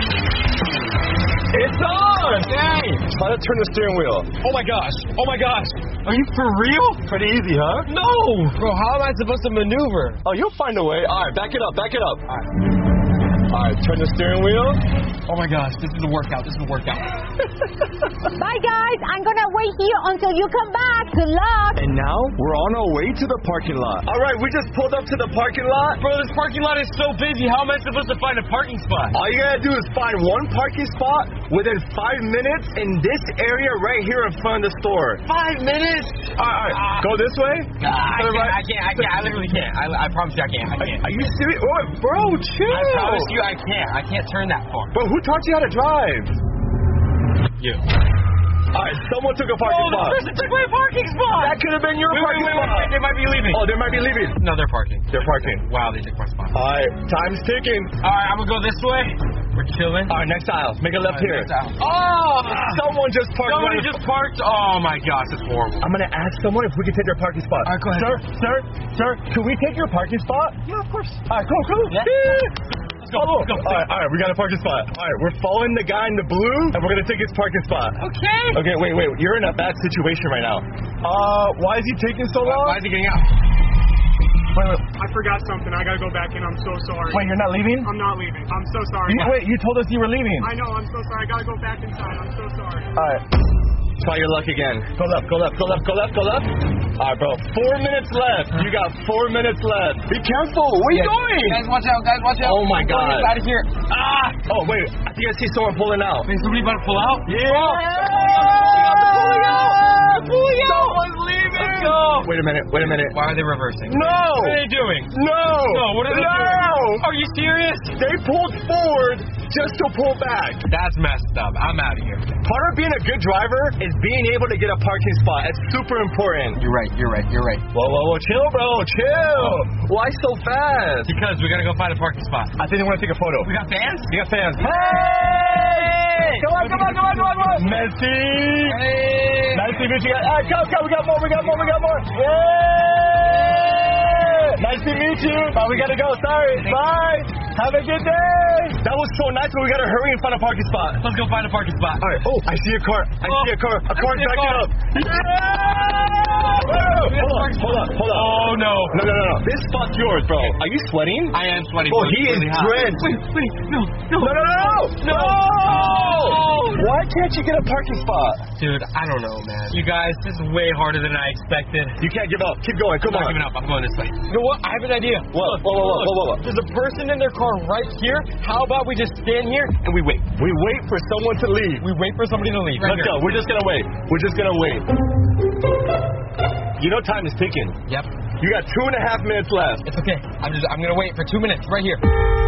It's on! Dang! Try to turn the steering wheel. Oh my gosh! Oh my gosh! Are you for real? Pretty easy, huh? No! Bro, how am I supposed to maneuver? Oh, you'll find a way. All right, back it up, back it up. All right, turn the steering wheel. Oh my gosh, this is a workout. This is a workout. Bye, guys. I'm going to wait here until you come back. Good luck. And now we're on our way to the parking lot. All right, we just pulled up to the parking lot. Bro, this parking lot is so busy. How am I supposed to find a parking spot? All you gotta do is find one parking spot within 5 minutes in this area right here in front of the store. 5 minutes? All right, go this way. I can't. I literally can't. I promise you I can't. Are you serious? Oh, bro, chill. I promise you I can't. I can't turn that far. Bro, who taught you how to drive? You. All right, someone took a parking spot. Oh, the person took my parking spot. That could have been your parking spot. Wait, they might be leaving. Oh, they might be leaving. No, they're parking. They're parking. Wow, they took my spot. All right, time's ticking. All right, I'm gonna go this way. We're chilling. All right, next aisle. Make a left here. Next aisle. Oh, someone just parked. Somebody just parked. Oh my gosh, it's horrible. I'm gonna ask someone if we can take their parking spot. All right, go ahead. Sir, can we take your parking spot? Yeah, of course. All right, go. Yeah. Let's go. All right, we got a parking spot. All right, we're following the guy in the blue, and we're gonna take his parking spot. Okay. Okay, wait. You're in a bad situation right now. Why is he taking so long? Why is he getting out? Wait. I forgot something. I gotta go back in. I'm so sorry. Wait, you're not leaving? I'm not leaving. I'm so sorry. Wait, you told us you were leaving. I know. I'm so sorry. I gotta go back inside. I'm so sorry. All right. Try your luck again. Go left. All right, bro. 4 minutes left. You got 4 minutes left. Be careful. Where are you going? Guys, watch out. Oh, my God. Out of here. Oh, wait. I think I see someone pulling out. Is somebody about to pull out? Yeah. Pulling out. Someone's leaving. Let's go. Wait a minute. Why are they reversing? No. What are they doing? No. What are they doing? Are you serious? They pulled forward just to pull back. That's messed up. I'm out of here. Part of being a good driver is being able to get a parking spot. It's super important. You're right. Whoa. Chill, bro. Chill. Why so fast? Because we gotta go find a parking spot. I think they want to take a photo. We got fans? Hey! Come on. Messi. Hey! Nice to meet you guys. Come. We got more. Yay! Nice to meet you. But we gotta go. Sorry. Bye. Have a good day. That was so nice, but we gotta hurry and find a parking spot. Let's go find a parking spot. All right. Oh, I see a car. A car backing up. Hold on. Oh, no. No. This spot's yours, bro. Are you sweating? I am sweating. Oh, he is drenched. Wait. No. No. Why can't you get a parking spot? Dude, I don't know, man. You guys, this is way harder than I expected. You can't give up. Keep going. Come on. I'm not giving up. I'm going this way. You know what? I have an idea. What? There's a person in their car right here. How about we just stand here and we wait? We wait for someone to leave. We wait for somebody to leave. Let's go. We're just gonna wait. You know time is ticking. Yep. You got 2.5 minutes left. It's okay. I'm gonna wait for 2 minutes right here.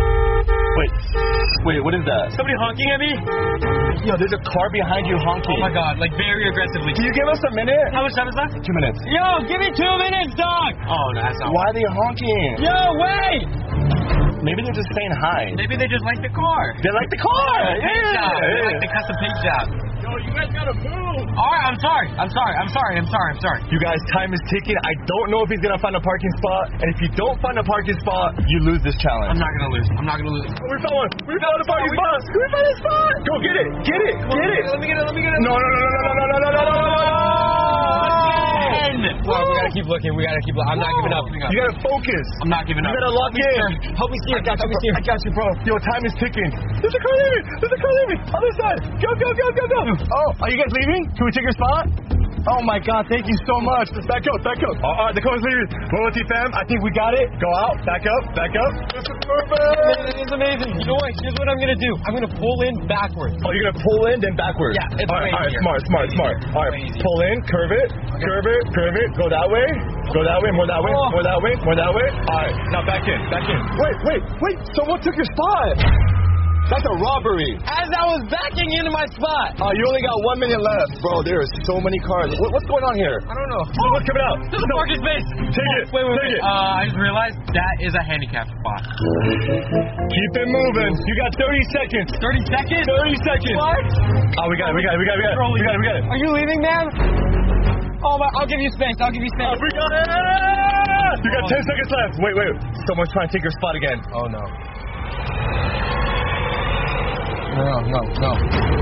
Wait, what is that? Somebody honking at me? Yo, there's a car behind you honking. Oh my God, like very aggressively. Can you give us a minute? How much time is left? 2 minutes. Yo, give me 2 minutes, dog! Oh, no, that's not. Why are they honking? Yo, wait! Maybe they're just saying hi. Maybe they just like the car. They like the car! They like the custom paint job. Yo, you guys gotta move. Alright, I'm sorry. You guys, time is ticking. I don't know if he's gonna find a parking spot. And if you don't find a parking spot, you lose this challenge. I'm not gonna lose. We found one. We found a parking spot. We found a spot. Go get it. Get it. Let me get it. No. Well, we gotta keep looking. I'm not giving up. You gotta focus. I'm not giving up. You gotta lock in. Help me see it. I got you, bro. Yo, time is ticking. There's a car leaving. Other side. Go. Oh, are you guys leaving? Can we take your spot? Oh my God, thank you so much. Just back up. The car's leaving. Loyalty fam, I think we got it. Go out. Back up. This is perfect. It is amazing. You know what? Here's what I'm gonna do. I'm gonna pull in backwards. Oh, you're gonna pull in, then backwards. Yeah, it's all right, smart. All right, easier. pull in, curve it. Go that way. More that way. All right, now back in. Wait. Someone took your spot. That's a robbery. As I was backing into my spot. You only got 1 minute left. Bro, there are so many cars. What's going on here? I don't know. What's coming out? There's a parking space. Take it. Wait. Take it. I just realized that is a handicap spot. Keep it moving. You got 30 seconds. 30 seconds? 30 seconds. What? Oh, we got it. Are you leaving, man? Oh, I'll give you space. We got it. You got 10 seconds left. Wait. Someone's trying to take your spot again. Oh, no. No.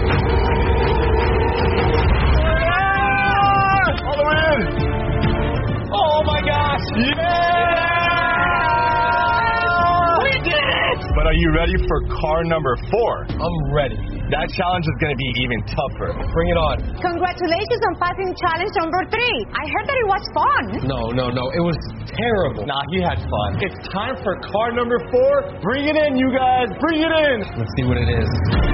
All the way in. Oh my gosh. Yeah! We did it! But are you ready for car number 4? I'm ready. That challenge is going to be even tougher. Bring it on. Congratulations on passing challenge number 3. I heard that it was fun. No. It was terrible. Nah, he had fun. It's time for car number 4. Bring it in, you guys. Bring it in. Let's see what it is.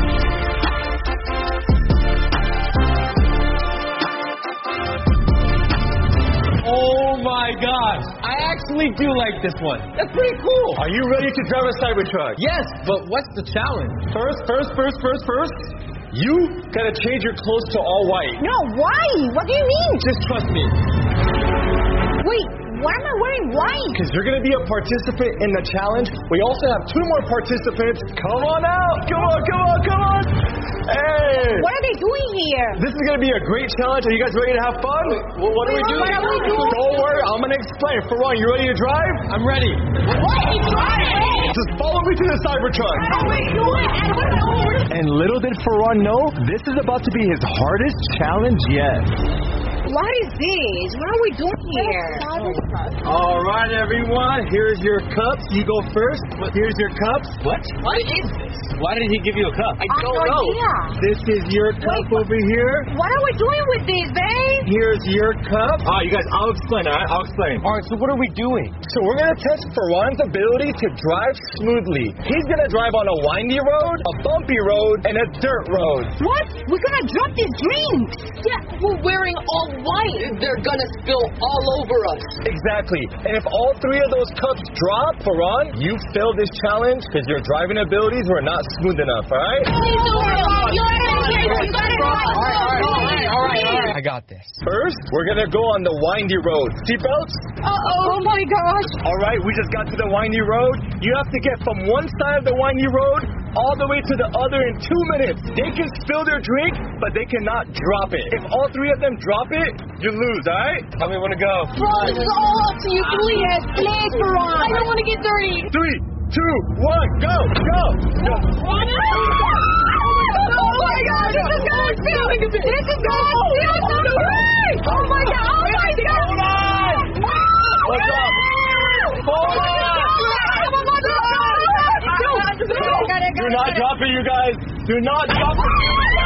Oh my gosh. I actually do like this one. That's pretty cool. Are you ready to drive a Cybertruck? Yes, but what's the challenge? First. You gotta change your clothes to all white. No, why? What do you mean? Just trust me. Wait, why am I wearing white? Because you're gonna be a participant in the challenge. We also have 2 more participants. Come on out. Come on. Hey. What are they doing here? This is gonna be a great challenge. Are you guys ready to have fun? What are we doing? Don't worry, I'm gonna explain. For one, you ready to drive? I'm ready. What? He's driving! Just follow me to the Cybertruck. How are we doing? I don't know. And little did Faran know, this is about to be his hardest challenge yet. What is this? What are we doing here? All right, everyone. Here's your cups. You go first. Here's your cups. What is this? Why did he give you a cup? I don't know. This is your cup over here. What are we doing with this, babe? Here's your cup. You guys, I'll explain. All right, I'll explain. All right, so what are we doing? So we're gonna test Faran's ability to drive smoothly. He's gonna drive on a windy road, a bumpy road, and a dirt road. What? We're gonna drop these drinks. Yeah, we're wearing all white. They're gonna spill all over us. Exactly. And if all 3 of those cups drop, Faran, you failed this challenge because your driving abilities were not smooth enough, all right? All right. I got this. First, we're gonna go on the windy road. Seatbelts? Oh my gosh. All right, we just got to the windy road. You have to get from one side of the windy road all the way to the other in 2 minutes. They can spill their drink, but they cannot drop it. If all 3 of them drop it, you lose, all right? How many want to go? Bro, it's all up to you. Please, Faran. I don't want to get dirty. 3, 2, 1, go! Oh my God, this is going to spill. This is going to spill. Oh my God. Hold on! What's up? Hold on! Do not drop it, you guys. Do not drop it.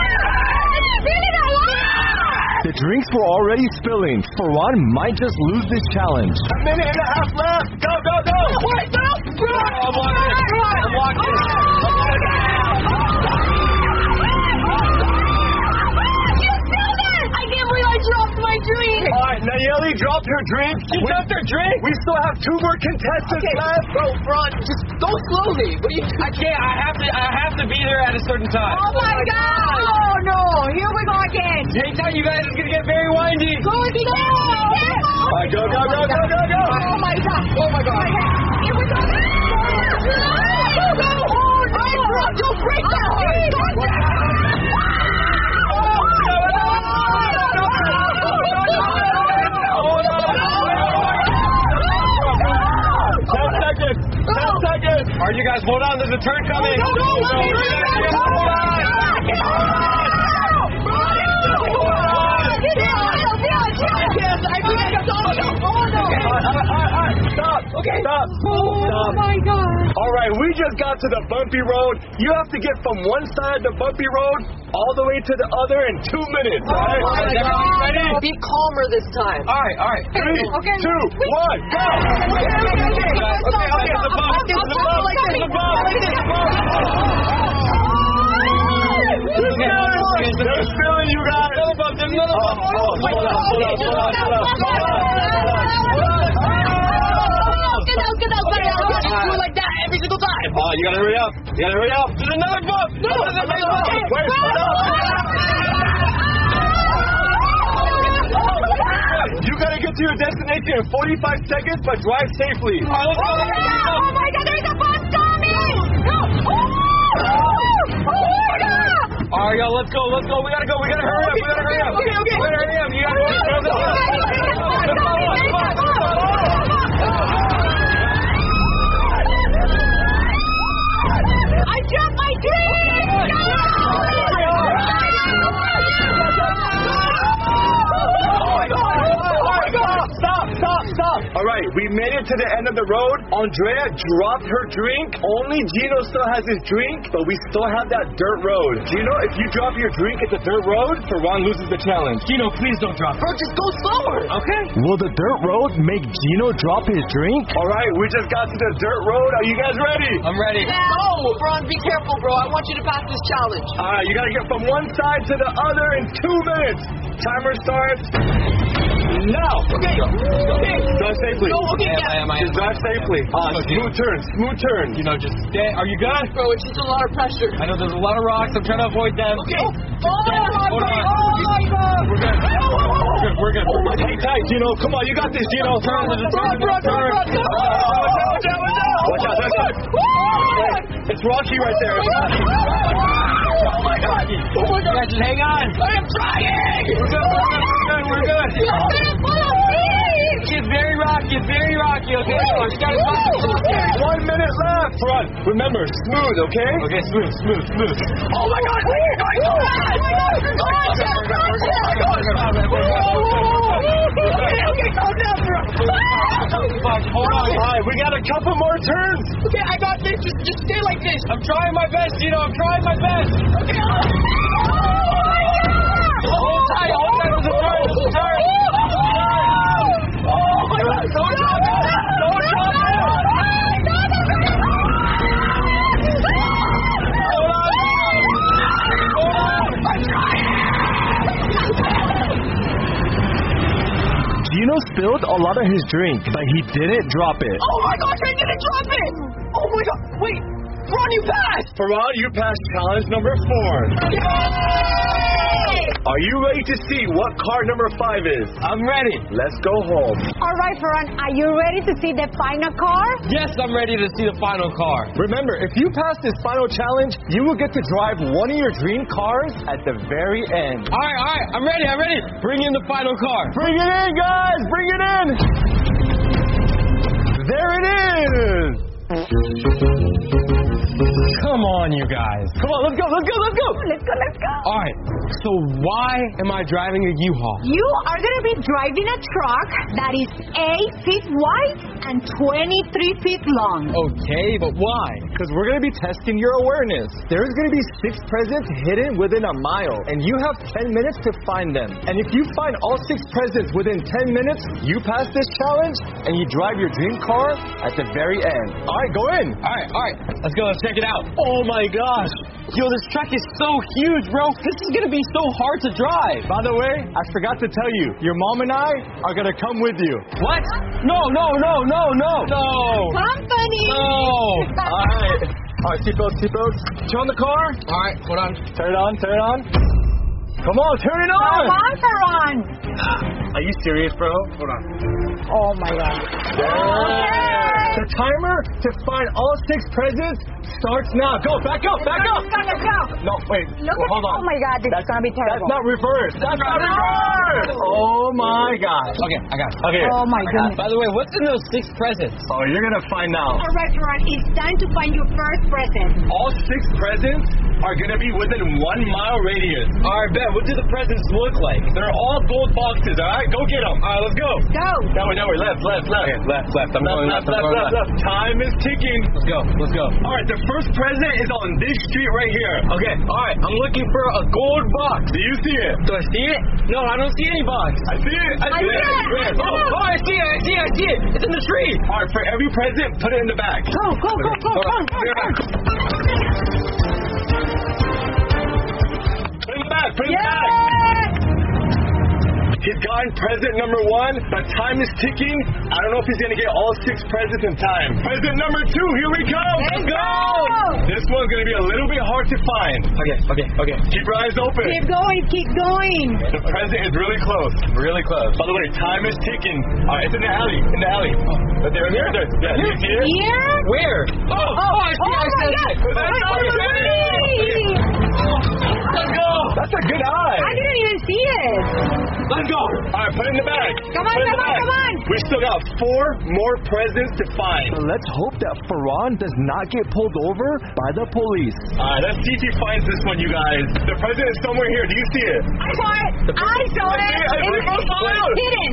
The drinks were already spilling. Faran might just lose this challenge. A minute and a half left. Go! Wait, no! I'm walking. I dropped my drink. All right, Nayeli dropped her drink. She dropped her drink? We still have 2 more contestants left. Bro, Faran, just go slowly. I can't. I have to be there at a certain time. Oh my God. Oh no. Here we go again. Anytime you guys, it's going to get very windy. Go. All right, go. Oh my God. Here we go. Don't break that. All right, you guys, hold on. There's a turn coming. Stop. Oh my God. All right, we just got to the bumpy road. You have to get from one side of the bumpy road all the way to the other in 2 minutes. All right? Ready? Be calmer this time. All right. 3, 2, 1, go. Okay, it's a bump. They're spilling, you guys. Hold on. Get out. Do it like that every single time. You gotta hurry up. You gotta hurry up. There's another bump. No, there's another bump. Wait, you gotta get to your destination in 45 seconds, but drive safely. Oh my God, there's a bus coming! Alright, y'all, let's go. We gotta go. We gotta hurry up. Okay. We gotta hurry up. You gotta I dropped my drink! Stop. Alright, we made it to the end of the road. Andrea dropped her drink. Only Gino still has his drink, but we still have that dirt road. Gino, if you drop your drink at the dirt road, Ferran loses the challenge. Gino, please don't drop it. Bro, just go slower. Okay. Will the dirt road make Gino drop his drink? Alright, we just got to the dirt road. Are you guys ready? I'm ready. No, Ferran, be careful, bro. I want you to pass this challenge. Alright, you gotta get from one side to the other in 2 minutes. Timer starts now. Okay. Drive safely. No, okay, Just drive safely. Smooth turn. You know, just stay. Are you good? Bro, it's just a lot of pressure. I know there's a lot of rocks. I'm trying to avoid them. Okay. Hold on. We're good. Hang tight, Gino. Come on, you got this, Gino. Turn. Watch out. It's rocky right there. Oh my God. Just hang on. I am trying. We're good. It's very rocky, okay? You gotta 1 minute left. Run. Remember, smooth, okay? Okay, smooth. Oh my God. Where are you going? Okay, calm down, bro. Hold on. Alright, we got a couple more turns. Okay, I got this. Just stay like this. I'm trying my best, Gino. Okay. Hold tight. There's a turn. Oh my God. Don't drop it. Gino spilled a lot of his drink, but he didn't drop it. Oh my gosh, I didn't drop it! Oh my God, wait! Ferran, you passed! Ferran, you passed challenge number 4. Yay! Are you ready to see what car number 5 is? I'm ready. Let's go home. All right, Ferran, are you ready to see the final car? Yes, I'm ready to see the final car. Remember, if you pass this final challenge, you will get to drive one of your dream cars at the very end. All right. I'm ready. Bring in the final car. Bring it in, guys! Bring it in! There it is! Come on, you guys. Come on, let's go. Let's go. All right, so why am I driving a U-Haul? You are going to be driving a truck that is 8 feet wide and 23 feet long. Okay, but why? Because we're going to be testing your awareness. There's going to be 6 presents hidden within a mile, and you have 10 minutes to find them. And if you find all 6 presents within 10 minutes, you pass this challenge, and you drive your dream car at the very end. All right, go in. All right. Let's go. Let's check it out. Oh my gosh. Yo, this truck is so huge, bro. This is going to be so hard to drive. By the way, I forgot to tell you, your mom and I are going to come with you. What? No. Company. No. All right, seatbelts. Turn the car. All right, hold on. Turn it on. Come on, turn it on. Come on, Ferran. Are you serious, bro? Hold on. Oh my God. The timer to find all 6 presents starts now. Go, back up. No, wait. Hold on. Oh my God, this is going to be terrible. That's not reverse. Oh my gosh. Okay, I got it. Okay. Oh my goodness. By the way, what's in those 6 presents? Oh, you're going to find out. All right, Ferran, it's time to find your first present. All 6 presents are going to be within 1 mile radius. All right, bet. What do the presents look like? They're all gold boxes, all right? Go get them. All right, let's go. Go. That way. Left. Okay, left. I'm going left. Time is ticking. Let's go. All right, the first present is on this street right here. Okay, all right, I'm looking for a gold box. Do you see it? Do I see it? No, I don't see any box. I see it. Where? Oh, I see it. It's in the tree. All right, for every present, put it in the bag. Go. Put it in the bag. He's gotten present number 1. The time is ticking. I don't know if he's going to get all 6 presents in time. Present number 2, here we come. Let's go. This one's going to be a little bit hard to find. Okay. Keep your eyes open. Keep going. The present is really close. Really close. By the way, time is ticking. It's in the alley. But there. Yeah, you see it? Here? Where? I see it. Let's go. That's a good eye. I didn't even see it. Let's go. All right, put it in the bag. Come on. We still got 4 more presents to find. Let's hope that Ferran does not get pulled over by the police. All right, let's see if he finds this one, you guys. The present is somewhere here. Do you see it? I saw it. It's hidden.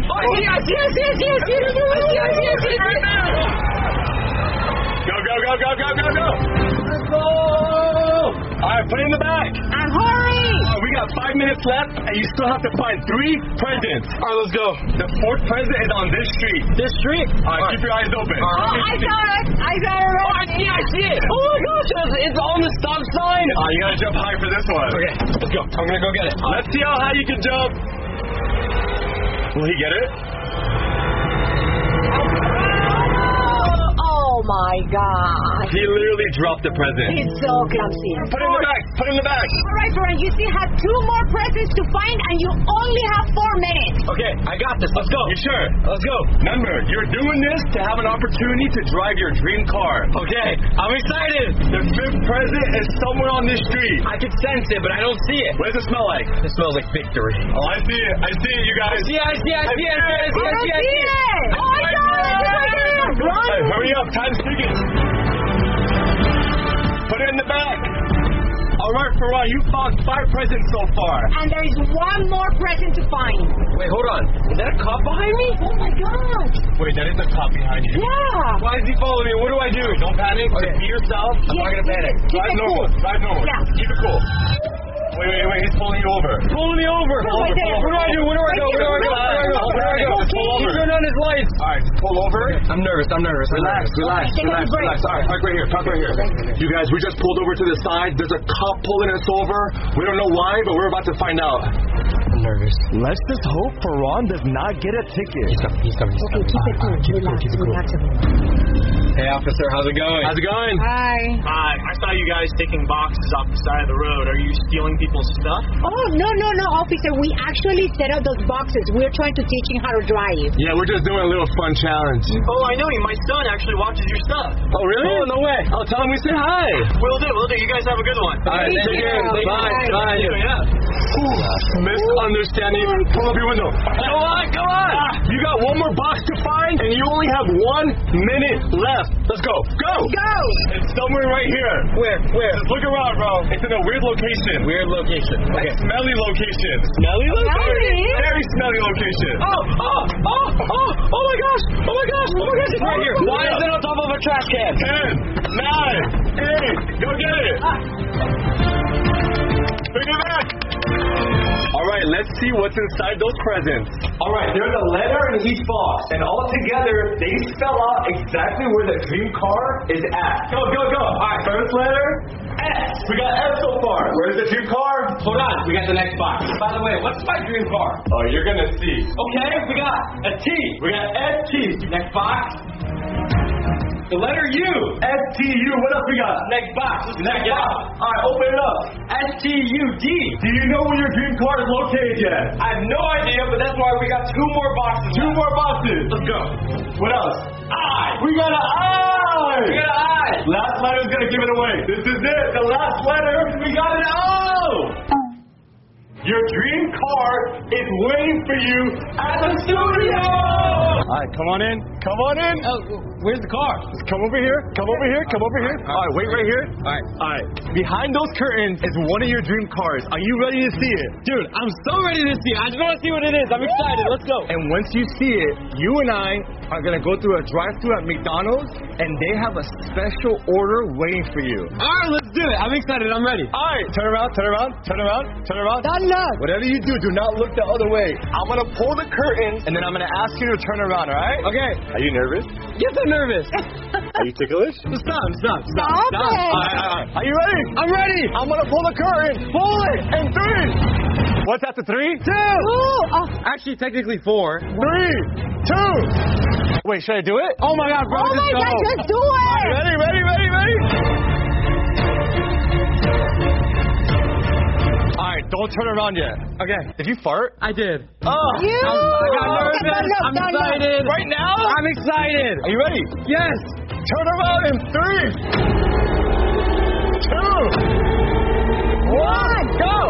Go. Let's go. All right, put it in the bag. And hurry. We got 5 minutes left, and you still have to find 3 presents. All right, let's go. The 4th present is on this street. This street? All right, keep your eyes open. I saw it. I see it. Oh my gosh, it's on the stop sign. You gotta jump high for this one. Okay, let's go. I'm gonna go get it. Let's see how high you can jump. Will he get it? Oh my God. He literally dropped the present. He's so clumsy. Put it in the bag. All right, Ferran, you still have 2 more presents to find, and you only have 4 minutes. Okay, I got this. Let's go. You sure? Let's go. Remember, you're doing this to have an opportunity to drive your dream car. Okay, I'm excited. The 5th present is somewhere on this street. I can sense it, but I don't see it. What does it smell like? It smells like victory. Oh, I see it, you guys. I see it. Oh my God. Run. Hurry up, time's ticking. Put it in the bag. All right, Ferran, you found 5 presents so far. And there is 1 more present to find. Wait, hold on. Is that a cop behind me? Oh my God. Wait, that is a cop behind you. Yeah. Why is he following me? What do I do? Don't panic. Okay. Be yourself. I'm not gonna panic. Drive normal. Yeah. Keep it cool. Wait, he's pulling you over. Pulling me over. Where do I do? Where do I go? Just pull over. Turn on his lights. All right, pull over. I'm nervous. Relax. All right, park right here. You guys, we just pulled over to the side. There's a cop pulling us over. We don't know why, but we're about to find out. I'm nervous. Let's just hope Ferran does not get a ticket. He's coming. Okay, keep it cool. Relax. Hey, officer, how's it going? Hi. Hi. I saw you guys taking boxes off the side of the road. Are you stealing people's stuff? Oh, no, officer. We actually set up those boxes. We're trying to teach him how to drive. Yeah, we're just doing a little fun challenge. Oh, I know you. My son actually watches your stuff. Oh, really? Oh, no way. I'll tell him we say hi. Will do. You guys have a good one. All right, take care. Bye. Yeah. Misunderstanding. Pull up your window. Come on. You got 1 more box to find, and you only have 1 minute left. Let's go. Go. It's somewhere right here. Where? Just look around, bro. It's in a weird location. Okay. A smelly location. Very smelly location. Oh my gosh. It's right here. Why is it on top of a trash can? 10, 9, 8. Go get it. Bring it back. All right, let's see what's inside those presents. All right, there's a letter in each box, and all together, they spell out exactly where the dream car is at. Go. All right, first letter, S. We got S so far. Where's the dream car? Hold on, we got the next box. By the way, what's my dream car? Oh, you're gonna see. Okay, we got a T. We got S-T. Next box. The letter U. S-T-U. What else we got? Next box. Next box. All right, open it up. S-T-U-D. Do you know where your dream car is located yet? I have no idea, but that's why we got 2 more boxes. 2 more boxes. Let's go. What else? I. We got an I. We got an I. Last letter's gonna give it away. This is it. The last letter. We got an O. Your dream car is waiting for you at the studio. All right, come on in. Where's the car? Come over here. All right, wait right here. All right. Behind those curtains is one of your dream cars. Are you ready to see it? Dude, I'm so ready to see it. I just want to see what it is. I'm excited. Let's go. And once you see it, you and I are going to go through a drive-thru at McDonald's, and they have a special order waiting for you. All right, let's do it. I'm excited. I'm ready. All right, turn around. Don't look. Whatever you do not look the other way. I'm going to pull the curtains, and then I'm going to ask you to turn around, all right? Okay. Are you nervous? Yes, I'm nervous. Are you ticklish? Stop. Stop it. All right. Are you ready? I'm ready. I'm going to pull the curtain. Pull it. And 3, What's after 3? 2! Actually, technically 4. 3, 2! Wait, should I do it? Oh my God, bro, Oh my God, just do it! Ready? Alright, don't turn around yet. Okay. Did you fart? I did. Oh! I got nervous. I'm excited. Right now? I'm excited. Are you ready? Yes. Turn around in 3, 2, 1, go!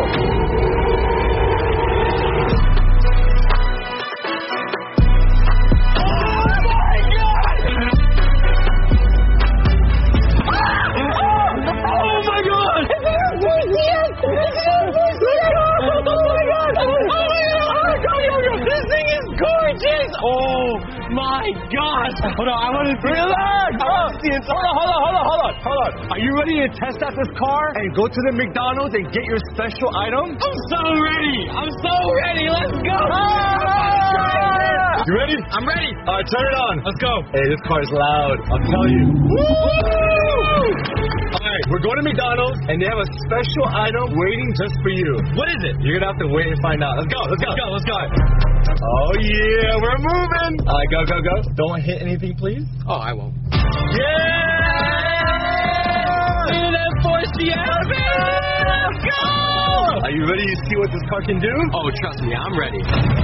Oh my gosh! Hold on, I want to Relax! Hold on. Are you ready to test out this car and go to the McDonald's and get your special item? I'm so ready! Let's go! You ready? I'm ready. Alright, turn it on. Let's go. Hey, this car is loud. I'll tell you. Alright, we're going to McDonald's and they have a special item waiting just for you. What is it? You're gonna have to wait and find out. Let's go. Oh yeah, we're moving. Alright, go. Don't hit anything, please. Oh, I won't. Yeah! Let's go! Are you ready to see what this car can do? Oh, trust me, I'm ready.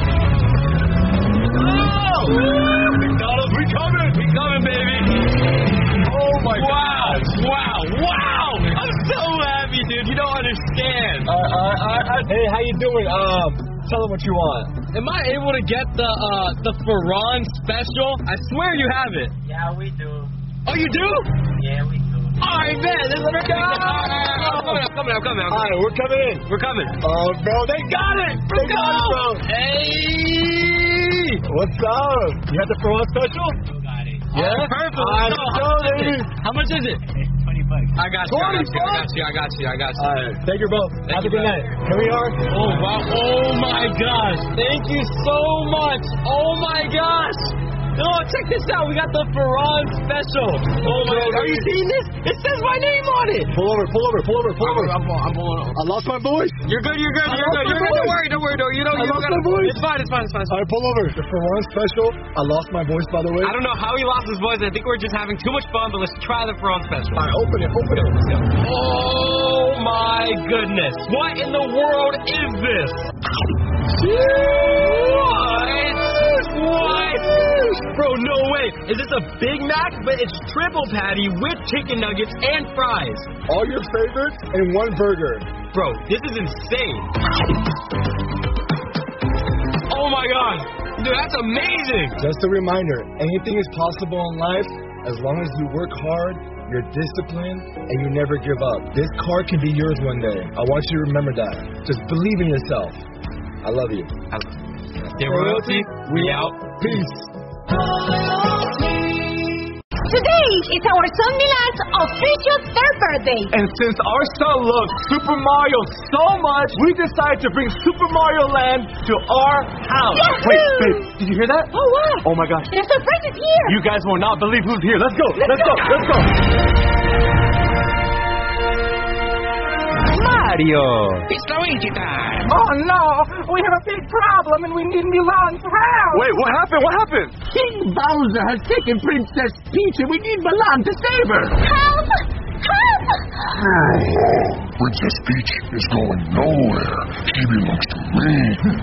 Oh! McDonald's, we coming, baby. Oh my God! Wow! I'm so happy, dude. You don't understand. Hey, how you doing? Tell them what you want. Am I able to get the Ferran special? I swear you have it. Yeah, we do. Oh, you do? Yeah, we do. Alright, man. Let's go. I'm coming. Alright, we're coming in. We're coming. Oh, bro, they got it. Let's go. Bro. Hey. What's up? You had the Ferran special? You got it. Yeah. Oh, perfect. Let's go, baby. How much is it? It's $20. I got you. Alright, thank you, bro. Have a good night. Here we are. Oh, wow. Oh, my gosh. Thank you so much. Oh, my gosh. Oh, check this out. We got the Ferran special. Oh, my God. Are you seeing this? It says my name on it. Pull over. I'm pulling over. I lost my voice. You're good. Don't worry. You know, I lost my voice. It's fine. Alright, pull over. The Ferran special. I lost my voice, by the way. I don't know how he lost his voice. I think we're just having too much fun, but let's try the Ferran special. Alright, open it. Let's go. Oh my goodness. What in the world is this? What? Bro, no way. Is this a Big Mac? But it's triple patty with chicken nuggets and fries. All your favorites in one burger. Bro, this is insane. Oh my God. Dude, that's amazing. Just a reminder, anything is possible in life as long as you work hard, you're disciplined, and you never give up. This car can be yours one day. I want you to remember that. Just believe in yourself. I love you. Stay royalty. We out. Peace. Today is our son Milan's official third birthday. And since our son loves Super Mario so much, we decided to bring Super Mario Land to our house. Yahoo! Wait, babe, did you hear that? Oh, what? Oh my gosh. The surprise is here. You guys will not believe who's here. Let's go. Mario. It's Luigi time. Oh no, we have a big problem and we need Milan's help. Wait, what happened? King Bowser has taken Princess Peach and we need Milan to save her. Help! Princess Peach is going nowhere. She belongs to me.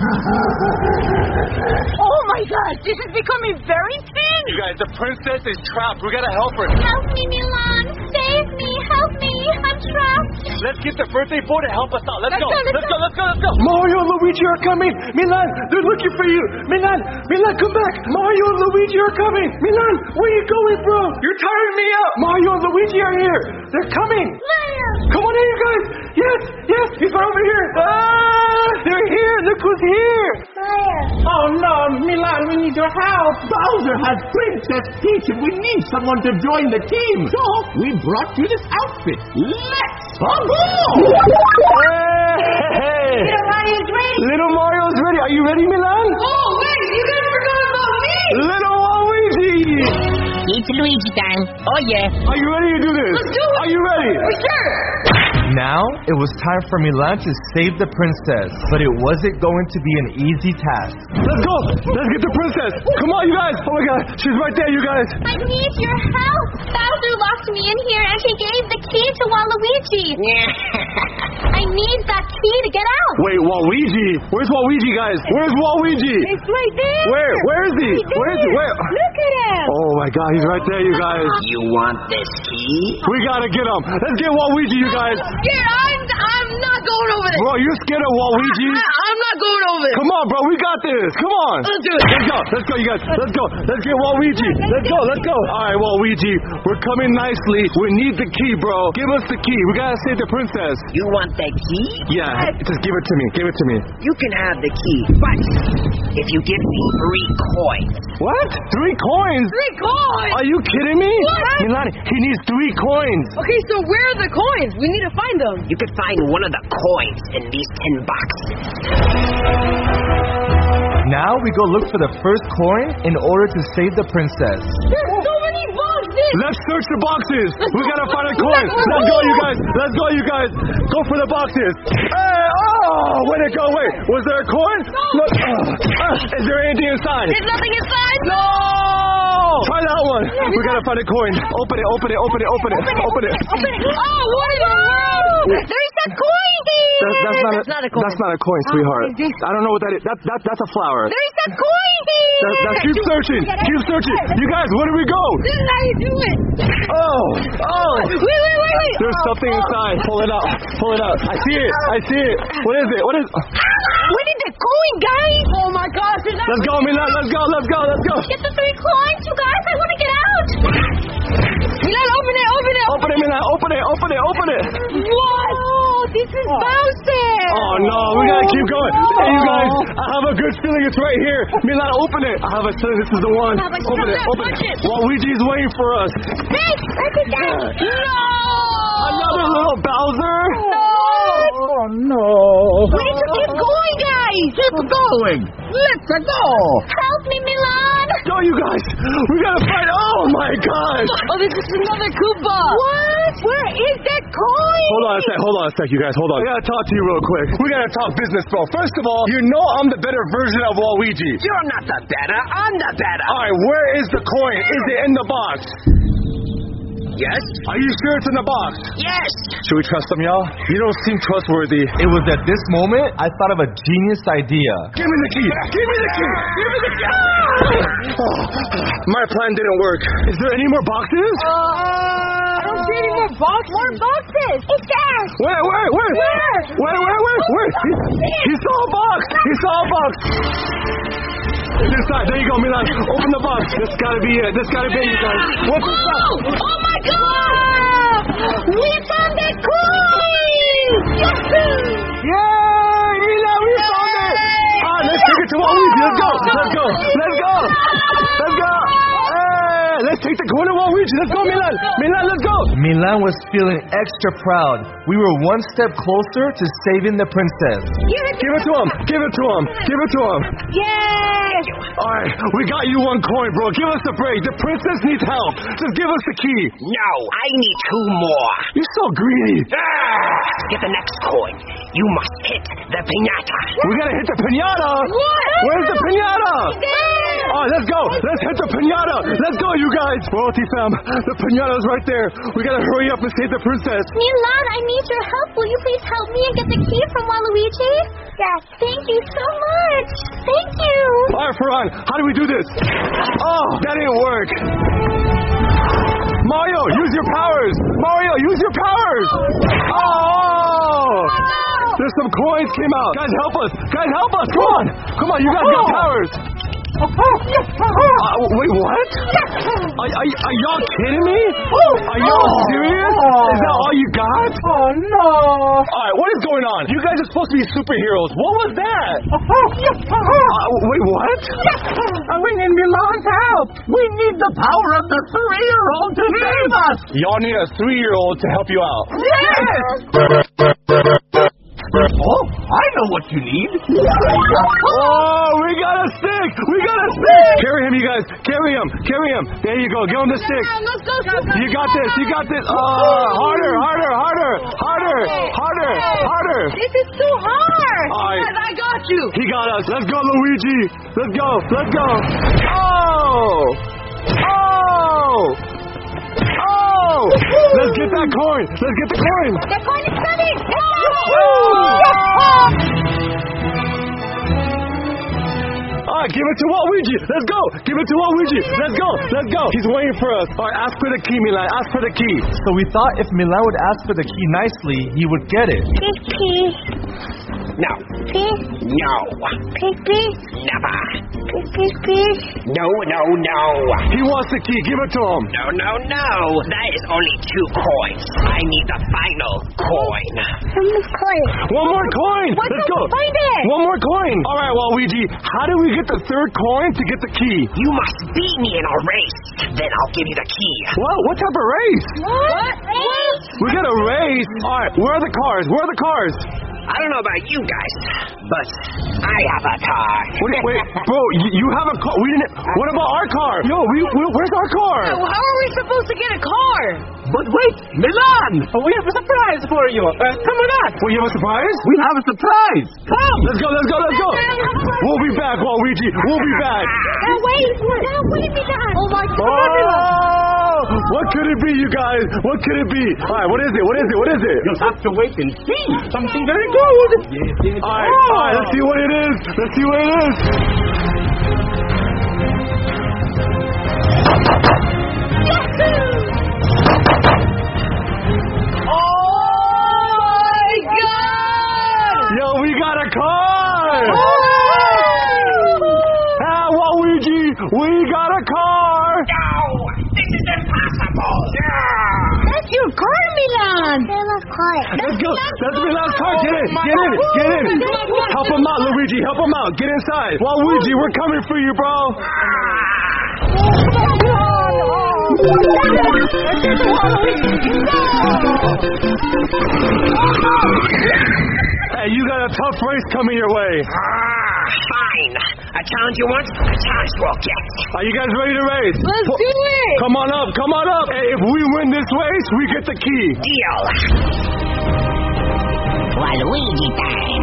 Oh my gosh, this is becoming very thin. You guys, the princess is trapped. We gotta help her. Help me, Milan. Save me. Help me. I'm trapped. Let's get the birthday boy to help us out. Let's go. Let's go. Mario and Luigi are coming. Milan, they're looking for you. Milan, come back. Mario and Luigi are coming. Milan, where are you going, bro? You're tiring me out. Mario and Luigi are here. They're coming. Mario. Come on in, you guys. Yes, he's over here. They're here. Look who's here. Mario. Oh no, Milan, we need your help. Bowser has Princess Peach and we need someone to join the team. So we brought you this outfit. Let's bubble! Hey. Little Mario's ready. Little Mario's ready. Are you ready, Milan? Oh, wait, you guys forgot about me. Little Luigi. It's Luigi time. Oh yeah. Are you ready to do this? Let's do it. Are you ready? For sure. Now, it was time for Milan to save the princess, but it wasn't going to be an easy task. Let's go! Let's get the princess! Come on, you guys! Oh my god, she's right there, you guys! I need your help! Bowser locked me in here and he gave the key to Waluigi. I need that key to get out. Wait, Waluigi? Where's Waluigi, guys? Where's Waluigi? It's right there. Where? Where is he? Where is he? Where? Look at him. Oh my god, he's right there, you guys. You want this key? We gotta get him. Let's get Waluigi, you guys. I'm not going over there. Bro, you scared of Waluigi? I'm not going over there. Come on, bro, we got this. Come on. Let's do it. Let's go, you guys. Let's go. Let's get Waluigi. Let's go. All right, Waluigi, we're coming nicely. We need the key, bro. Give us the key. We gotta save the princess. You want the key? Yeah, just give it to me. Give it to me. You can have the key, but if you give me 3 coins. What? 3 coins? 3 coins? Are you kidding me? What? Milani, he needs 3 coins. Okay, so where are the coins? We need to find them. You could find one of the coins in these 10 boxes. Now we go look for the first coin in order to save the princess. There's so many boxes. Let's search the boxes. We gotta find a coin. Let's go, you guys. Let's go, you guys. Go for the boxes. Hey, oh, where'd it go? Wait, was there a coin? No. Is there anything inside? There's nothing inside. No! Try that one. We gotta find a coin. Open it. Oh, what in the world? There's a coin here. That's not a coin. That's not a coin, sweetheart. I don't know what that is. That's a flower. There's a coin here. Keep searching. Keep searching. You guys, where do we go? This is how you do it. Oh. Wait. There's something inside. Pull it out. I see it. What is it? Where did the coin, guys? Oh my gosh. Let's go, Milan. Let's go. Get the 3 coins, you guys. I want to get out. Milan, open it. Open it, Milan. Open it. What? Oh, this is Bowser. Oh no, we gotta keep going. Hey, you guys, I have a good feeling it's right here. Milan, open it. I have a feeling this is the one. Open it. Waluigi's waiting for us. No! Another little Bowser? No! Oh no. We need to keep going, guys. Keep going. Let's go. Help me, Milan. Go, you guys. We gotta find. Oh my gosh. Oh, this is another Koopa. What? Where is that coin? Hold on a sec, you guys. Hold on. I gotta talk to you real quick. We gotta talk business, bro. First of all, you know I'm the better version of Waluigi. You're not the better. I'm the better. All right, where is the coin? Is it in the box? Yes. Are you sure it's in the box? Yes. Should we trust them, y'all? You don't seem trustworthy. It was at this moment I thought of a genius idea. Give me the key. My plan didn't work. Is there any more boxes? I don't see any more boxes. More boxes. It's there. Where? He saw a box. This side. There you go, Milan. Open the box. This gotta be it, you guys. What's inside? Oh my God! We found the coin! Yay! Milan, we found it! Alright, let's take it to Waluigi. Let's go. Hey, let's take the coin to Waluigi. Let's go, Milan. Let's go. Milan was feeling extra proud. We were one step closer to saving the princess. Give it to him. Yay! Alright, we got you 1 coin, bro. Give us a break. The princess needs help. Just give us the key. No, I need 2 more. You're so greedy. To get the next coin, you must hit the piñata. We gotta hit the piñata. What? Where's the piñata? There. Alright, let's go. Let's hit the piñata. Let's go, you guys. Royalty fam, the piñata's right there. We gotta hurry up and save the princess. Milan, I need your help. Will you please help me and get the key from Waluigi? Yes. Thank you so much. Thank you. Alright, Farhan, how do we do this? Oh, that didn't work. Mario, use your powers. Oh! There's some coins came out. Guys, help us. Come on, you guys got powers. Wait, what? Are y'all kidding me? Are y'all serious? Is that all you got? Oh no. Alright, what is going on? You guys are supposed to be superheroes. What was that? Wait, what? We need Milan's help. We need the power of the 3-year-old to save us. Y'all need a 3-year-old to help you out. Yes. Oh, I know what you need. Oh, we got a stick! We got a stick! Carry him, you guys. Carry him. Carry him. There you go. Give him the stick. Let's go. You got this. You got this. Harder, harder, harder, harder, harder, harder. This is too hard. All right. I got you. He got us. Let's go, Luigi. Let's go. Let's go. Oh! Oh! Oh! Let's get that coin. Let's get the coin. The coin is coming. All right, give it to Waluigi. Let's go. Give it to Waluigi. Let's go. Let's go. He's waiting for us. All right, ask for the key, Milan. Ask for the key. So we thought if Milan would ask for the key nicely, he would get it. Please. No. Please. No. Please. Never. Please. No. He wants the key. Give it to him. No. That is only 2 coins. I need the final coin. One more coin. What's Let's go. Find it. One more coin. All right, Waluigi. How do we get the 3rd coin to get the key? You must beat me in a race. Then I'll give you the key. What? What type of race? What? We got a race. All right, where are the cars? Where are the cars? I don't know about you guys, but I have a car. Wait, bro, you have a car. We didn't. What about our car? Yo, where's our car? How are we supposed to get a car? But wait, Milan! We have a surprise for you. Come on up. Well, you have a surprise? We have a surprise. Come. Let's go. We'll be back, Waluigi. We'll be back. Wait, Milan. Oh my God. Oh, what could it be, you guys? What could it be? All right, what is it? You'll have to wait and see. Something very good. Yes. All right, let's see what it is. Yo, we got a car! Waluigi, we got a car! No, this is impossible. That's your car, Milan. Let's go. That's Milan's car. Get in. Help him out, Luigi. Help him out. Get inside. Waluigi, we're coming for you, bro. Hey, you got a tough race coming your way. Fine. A challenge you want, a challenge we'll get. Are you guys ready to race? Let's do it. Come on up. Hey, if we win this race, we get the key. Deal. Waluigi time.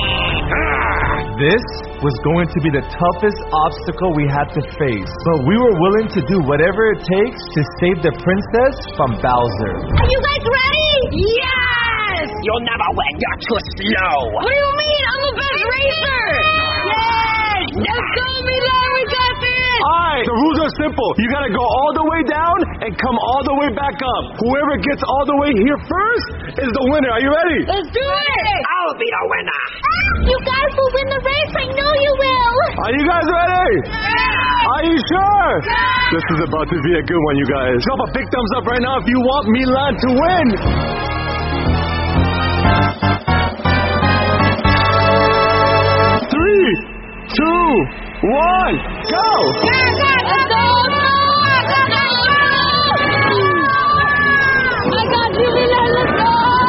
This was going to be the toughest obstacle we had to face, but we were willing to do whatever it takes to save the princess from Bowser. Are you guys ready? Yes! You'll never win. You're too slow. What do you mean? I'm the best racer! Yes! Let's go, Milan! We got this! Alright, the rules are simple. You gotta go all the way down and come all the way back up. Whoever gets all the way here first is the winner. Are you ready? Let's do it! I'll be the winner. You guys will win the race. I know you will. Are you guys ready? Yeah. Are you sure? Yeah. This is about to be a good one, you guys. Drop a big thumbs up right now if you want Milan to win. 3, 2, 1, go! Let's go! I got you, Milan. Let's go!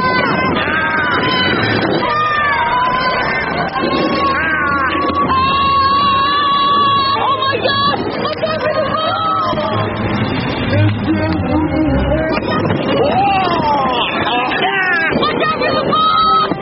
Oh my God! Watch out for the ball! Watch out for the ball!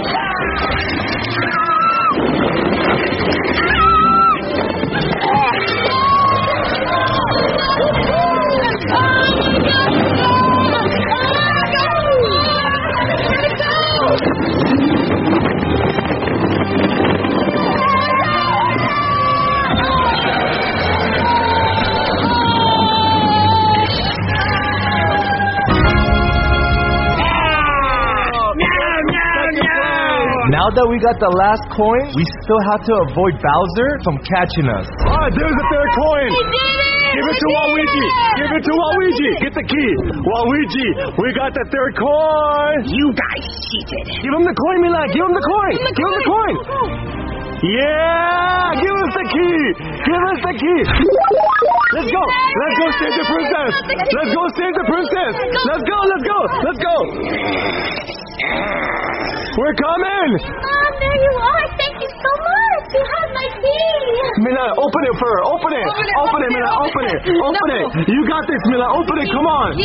Now that we got the last coin, we still have to avoid Bowser from catching us. Alright, there's the 3rd coin. We did it! Give it to Waluigi. Give it to Waluigi. Get the key. Waluigi, we got the 3rd coin. You guys cheated. Give him the coin, Milan. Give him the coin. Give him the coin. Yeah! Give us the key. Give us the key. Let's go. Let's go save the princess. Let's go save the princess. Let's go. Let's go. Let's go. We're coming! Mom, there you are. Thank you so much. You have my key. Mila, open it for her. Open it, Mila. Open it. You got this, Mila. Open it. Come on.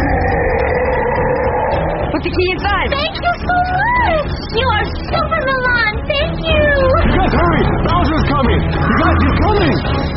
Put the key inside. Thank you so much. You are super Milan. Thank you. You guys hurry. Bowser's coming. You guys, he's coming.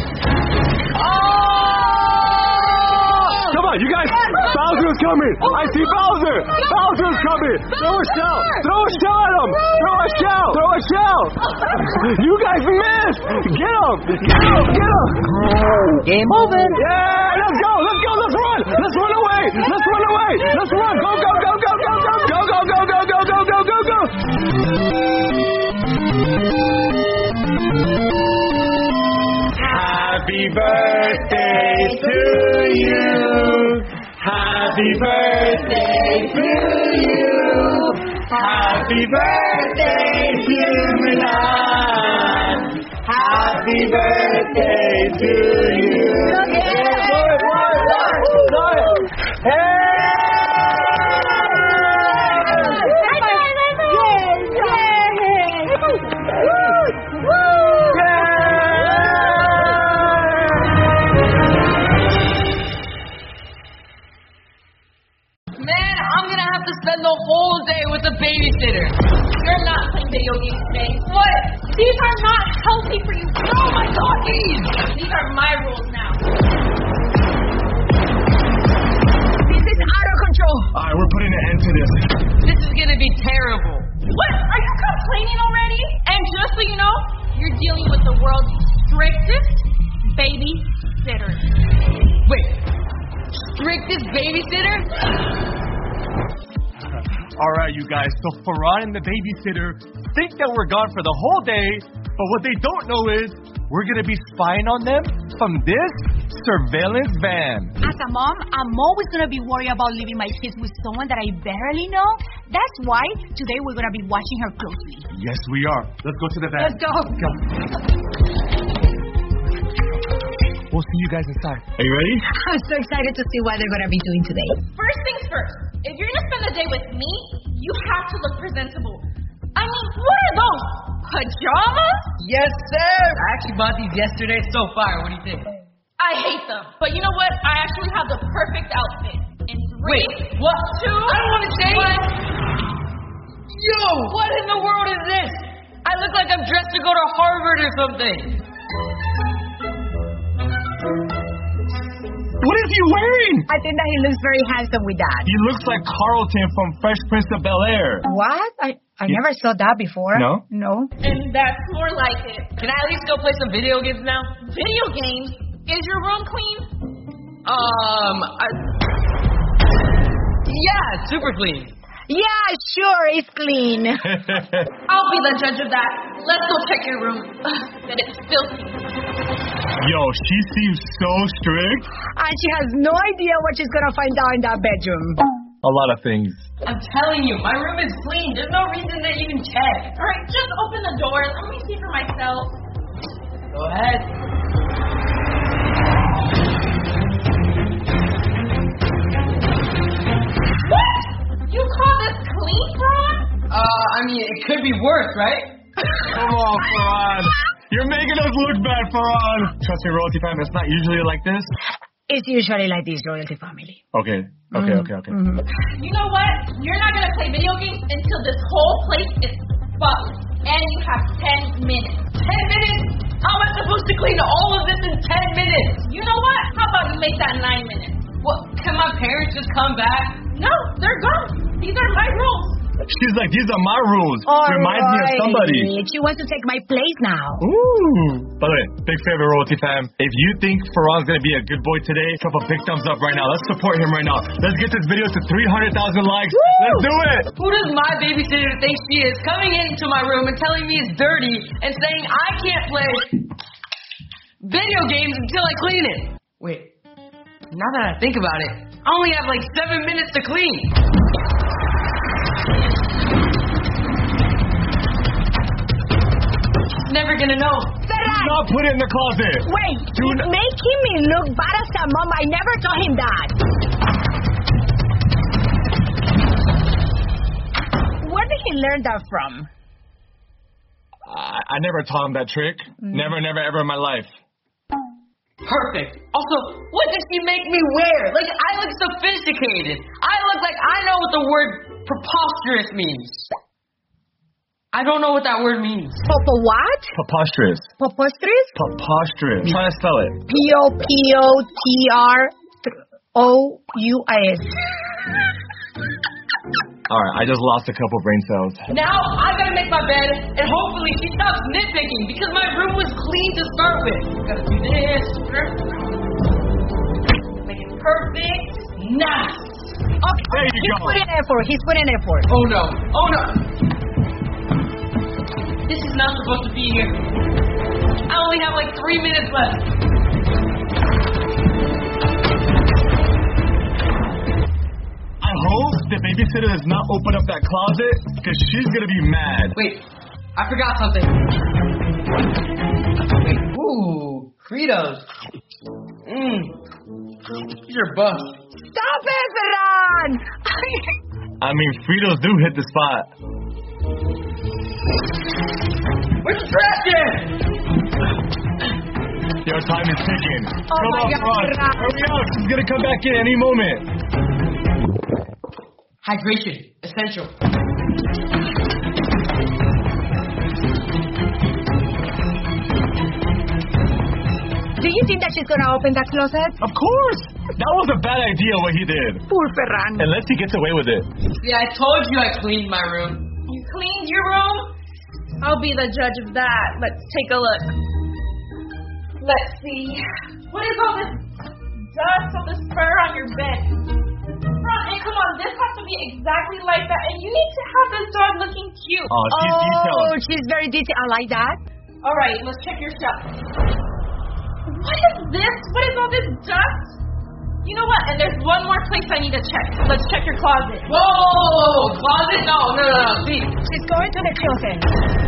Come on, you guys. Bowser's coming. I see Bowser. Bowser's coming. Throw a shell. Throw a shell at him. Throw a shell. Throw a shell. You guys missed. Get him. Get him. Get him. Game over. Yeah, let's go. Let's go. Let's run. Let's run away. Let's run away. Let's run. Go, go, go, go, go, go. Go, go, go, go, go, go, go, go, go. Happy birthday to you. Happy birthday to you. Happy birthday to Milan. Happy birthday to you. Spend the whole day with a babysitter. You're not playing video games today. What? These are not healthy for you. No, my doggies! These are my rules now. This is out of control. Alright, we're putting an end to this. This is gonna be terrible. What? Are you complaining already? And just so you know, you're dealing with the world's strictest babysitter. Wait, strictest babysitter? Alright, you guys, so Farhan and the babysitter think that we're gone for the whole day, but what they don't know is we're going to be spying on them from this surveillance van. As a mom, I'm always going to be worried about leaving my kids with someone that I barely know. That's why today we're going to be watching her closely. Yes, we are. Let's go to the van. Let's go. We'll see you guys inside. Are you ready? I'm so excited to see what they're going to be doing today. First things first, if you're going to spend the day with me, you have to look presentable. I mean, what are those? Pajamas? Yes, sir. I actually bought these yesterday. So fire. What do you think? I hate them. But you know what? I actually have the perfect outfit. In 3, Wait, what? 2, I don't want to say it. 1. Yo, what in the world is this? I look like I'm dressed to go to Harvard or something. What is he wearing? I think that he looks very handsome with that. He looks like Carlton from Fresh Prince of Bel-Air. What? I never saw that before. No? No. And that's more like it. Can I at least go play some video games now? Video games? Is your room clean? Yeah, super clean. Yeah, sure, it's clean. I'll be the judge of that. Let's go check your room. That it's filthy. Yo, she seems so strict. And she has no idea what she's going to find out in that bedroom. A lot of things. I'm telling you, my room is clean. There's no reason to even check. Alright, just open the door. Let me see for myself. Go ahead. What? You call this clean, Ron? I mean, it could be worse, right? Come on, Farhan. You're making us look bad, Farhan. Trust me, Royalty Fam, it's not usually like this. It's usually like this, Royalty family. Okay. Mm-hmm. You know what? You're not going to play video games until this whole place is spotless. And you have 10 minutes. 10 minutes? How am I supposed to clean all of this in 10 minutes? You know what? How about you make that 9 minutes? What? Can my parents just come back? No, they're gone. These are my rules. She's like, these are my rules. All Reminds me of somebody. She wants to take my place now. Ooh. By the way, big favor, Royalty Fam. If you think Farhan's going to be a good boy today, drop a big thumbs up right now. Let's support him right now. Let's get this video to 300,000 likes. Woo! Let's do it. Who does my babysitter think she is, coming into my room and telling me it's dirty and saying I can't play video games until I clean it? Wait, now that I think about it, I only have like 7 minutes to clean. Never gonna know. Do not put it in the closet. Wait, he's making me look bad as a mom. I never told him that. Where did he learn learn that from? I never taught him that trick. Never, ever in my life. Perfect. Also, what does she make me wear? Like, I look sophisticated. I look like I know what the word preposterous means. I don't know what that word means. What? Preposterous. Preposterous? Preposterous. Try to spell it. P-O-P-O-T-R-O-U-S. Alright, I just lost a couple brain cells. Now, I gotta make my bed, and hopefully she stops nitpicking, because my room was clean to start with. Gotta do this. Make it perfect. Nice. Okay, there you go. He's putting effort. Oh no. This is not supposed to be here. I only have like 3 minutes left. I hope the babysitter does not open up that closet, because she's gonna be mad. Wait, I forgot something. Wait, ooh, Fritos. These are buff. Stop it, Ferran! I mean, Fritos do hit the spot. Where's the trash can? Your time is ticking. Oh my God, Ferran. Hurry up, she's gonna come back in any moment. Hydration, essential. Do you think that she's gonna open that closet? Of course! That was a bad idea what he did. Poor Ferran. Unless he gets away with it. Yeah, I told you I cleaned my room. You cleaned your room? I'll be the judge of that. Let's take a look. Let's see. What is all this dust on this fur on your bed? Hey, come on, this has to be exactly like that. And you need to have this dog looking cute. Oh, she's detailed. She's very detailed. I like that. All right, let's check your stuff. What is this? What is all this dust? You know what? And there's one more place I need to check. Let's check your closet. Whoa! Closet? No. See. She's going to the closet.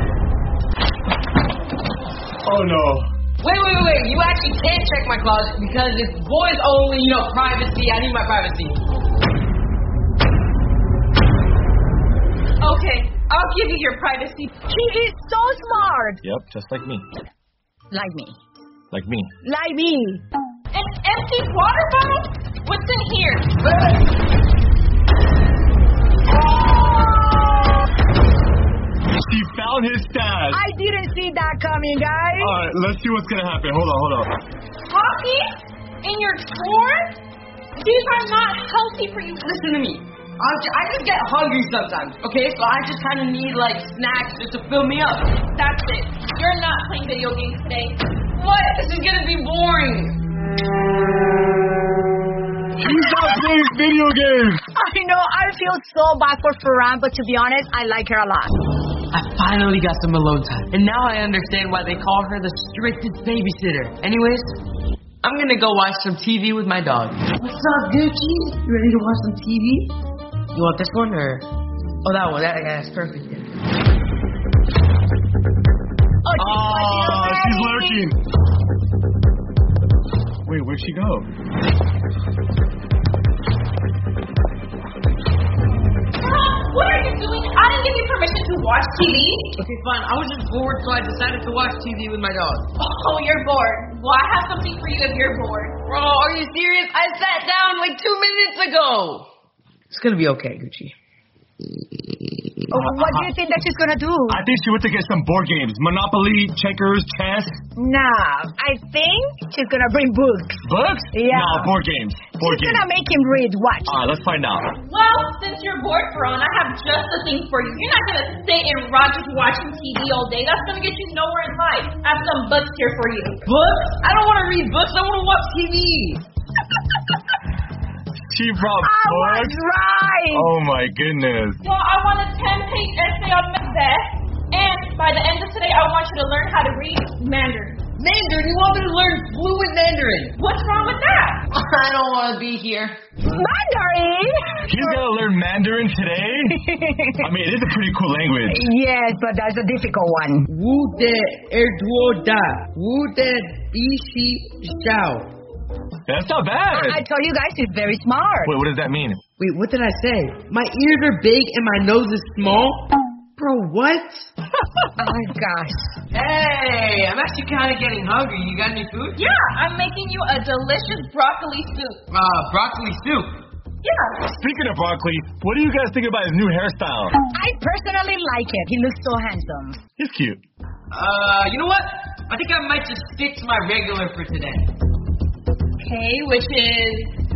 Oh no. Wait. You actually can't check my closet because it's boys only, privacy. I need my privacy. Okay, I'll give you your privacy. He is so smart. Yep, just like me. Like me. Like me. Like me. An empty water bottle? What's in here? She found his stash. I didn't see that coming, guys. Alright, let's see what's gonna happen. Hold on. Coffee? In your drawer? These are not healthy for you. Listen to me. I just get hungry sometimes, okay? So I just kind of need, snacks just to fill me up. That's it. You're not playing video games today. What? This is gonna be boring. He's not playing video games. I know. I feel so bad for Ferran, but to be honest, I like her a lot. I finally got some alone time. And now I understand why they call her the strictest babysitter. Anyways, I'm gonna go watch some TV with my dog. What's up, Gucci? You ready to watch some TV? You want this one or... Oh, that one. That's perfect. Yeah. Oh, she's lurking. Wait, where'd she go? What are you doing? I didn't give you permission to watch TV. Okay, fine. I was just bored, so I decided to watch TV with my dog. Oh, you're bored. Well, I have something for you if you're bored. Bro, are you serious? I sat down 2 minutes ago. It's gonna be okay, Gucci. What do you think that she's gonna do? I think she went to get some board games. Monopoly, checkers, chess. Nah, I think she's gonna bring books. Books? Yeah. No, board games. She's gonna make him read. Watch. Let's find out. Well, since you're bored, Ferran, I have just the thing for you. You're not gonna sit and Roger's watching TV all day. That's gonna get you nowhere in life. I have some books here for you. Books? I don't want to read books. I want to watch TV. She brought I books? was right. Oh my goodness. Well, I want a 10-page essay on Macbeth, and by the end of today, I want you to learn how to read Mandarin. Mandarin? You want me to learn fluent Mandarin? What's wrong with that? I don't want to be here. Mandarin? He's gonna learn Mandarin today? I mean, it is a pretty cool language. Yes, but that's a difficult one. Wu de erduo da. Wu de bishi xiao. That's not bad. I told you guys, he's very smart. Wait, what does that mean? Wait, what did I say? My ears are big and my nose is small? Bro, what? Oh my gosh. Hey, I'm actually kind of getting hungry. You got any food? Yeah, I'm making you a delicious broccoli soup. Broccoli soup. Yeah. Speaking of broccoli, what do you guys think about his new hairstyle? I personally like it. He looks so handsome. He's cute. You know what? I think I might just stick to my regular for today. Okay, which is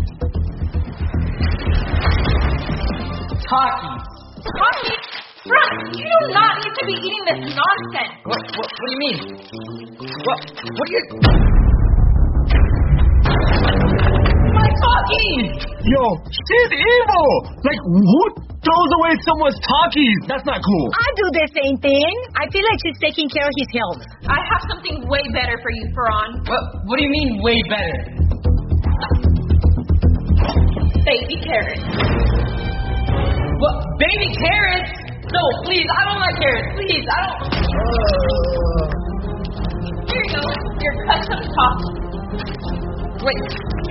Takis. Takis? Frank, you do not need to be eating this nonsense. What do you mean? What do you... My Takis! Yo, she's evil! Like, who throws away someone's Takis? That's not cool. I do the same thing. I feel like she's taking care of his health. I have something way better for you, Faran. What do you mean, way better? Baby carrots. What? Baby carrots? No, please, I don't like carrots. Please, I don't... Here you go. Your custom top. Wait.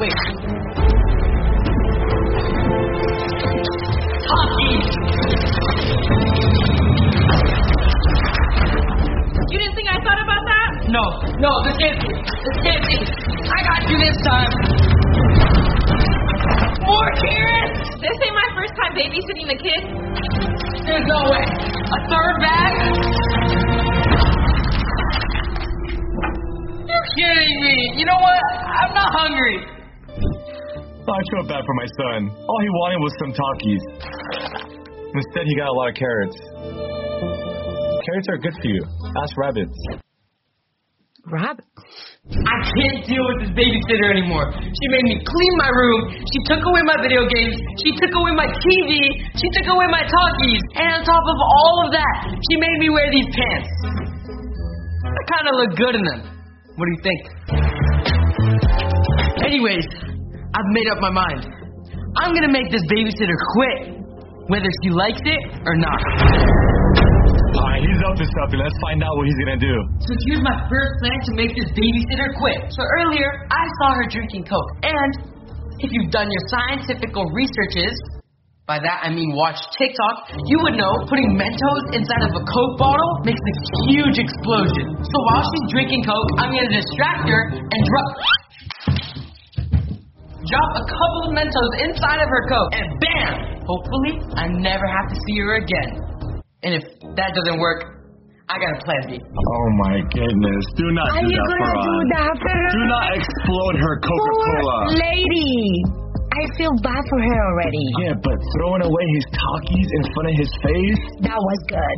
Takis! You didn't think I thought about that? No, this can't be. I got you this time. More carrots! This ain't my first time babysitting the kids. There's no way. A third bag? You're kidding me. You know what? I'm not hungry. I feel bad for my son. All he wanted was some Takis. Instead, he got a lot of carrots. Carrots are good for you. Ask rabbits. Rabbit? I can't deal with this babysitter anymore. She made me clean my room. She took away my video games. She took away my TV. She took away my Takis. And on top of all of that, she made me wear these pants. I kind of look good in them. What do you think? Anyways, I've made up my mind. I'm gonna make this babysitter quit, whether she likes it or not. Alright, he's up to something. Let's find out what he's gonna do. So here's my first plan to make this babysitter quit. So earlier, I saw her drinking Coke. And if you've done your scientific researches, by that I mean watch TikTok, you would know putting Mentos inside of a Coke bottle makes a huge explosion. So while she's drinking Coke, I'm gonna distract her and drop a couple of Mentos inside of her Coke. And bam! Hopefully, I never have to see her again. And if that doesn't work, I got a plan B. Oh my goodness. Do not do that, Faran. Do not explode her Coca-Cola. Poor lady. I feel bad for her already. Yeah, but throwing away his Takis in front of his face? That was good.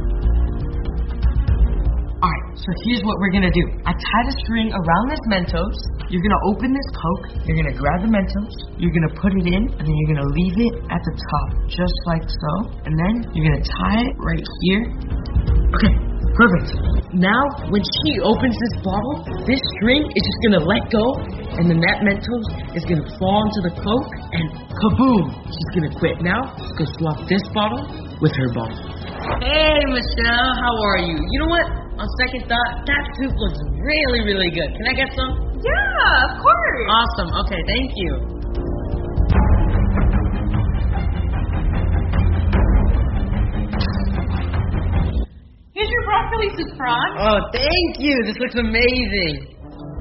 Alright, so here's what we're gonna do. I tied a string around this Mentos. You're gonna open this Coke. You're gonna grab the Mentos. You're gonna put it in, and then you're gonna leave it at the top, just like so. And then you're gonna tie it right here. Okay, perfect. Now, when she opens this bottle, this string is just gonna let go, and then that Mentos is gonna fall into the Coke, and kaboom! She's gonna quit. Now, let's go swap this bottle with her bottle. Hey, Michelle, how are you? You know what? On second thought, that soup looks really, really good. Can I get some? Yeah, of course. Awesome. Okay, thank you. Here's your broccoli soup, Faran. Oh, thank you. This looks amazing.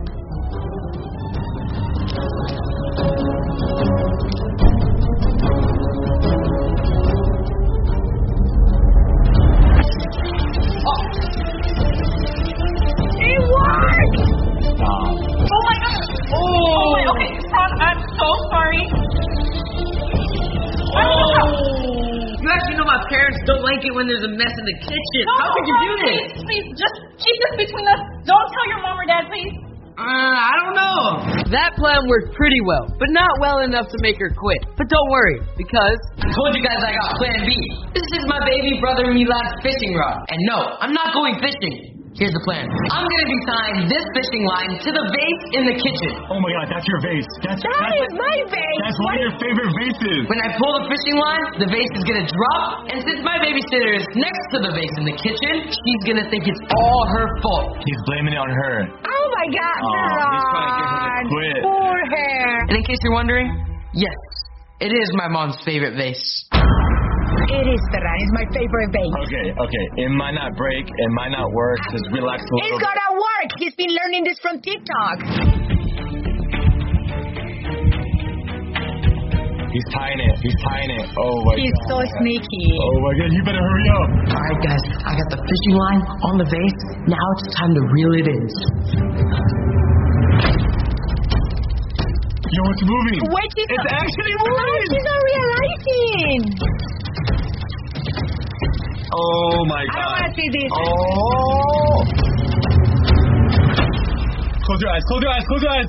Don't like it when there's a mess in the kitchen. No, how could you do this? Please, just keep this between us. Don't tell your mom or dad, please. I don't know. That plan worked pretty well, but not well enough to make her quit. But don't worry, because I told you guys I got plan B. This is my baby brother Milad's fishing rod. And no, I'm not going fishing. Here's the plan. I'm going to be tying this fishing line to the vase in the kitchen. Oh my god, that's your vase. That is my vase. That's one of your favorite vases. When I pull the fishing line, the vase is going to drop. And since my babysitter is next to the vase in the kitchen, she's going to think it's all her fault. He's blaming it on her. Oh my god, he's trying to get her to quit. Poor her. And in case you're wondering, yes, it is my mom's favorite vase. It is, Ferran. It's my favorite base. Okay. It might not break. It might not work. Just relax a little It's bit. gonna work. He's been learning this from TikTok. He's tying it. Oh my He's god. so sneaky. Oh my god, you better hurry up. Alright guys, I got the fishing line on the vase. Now it's time to reel it in. Yo, it's moving. Wait, It's actually moving. She's not realizing. Oh my I don't god. want to see this. Oh. Close your eyes.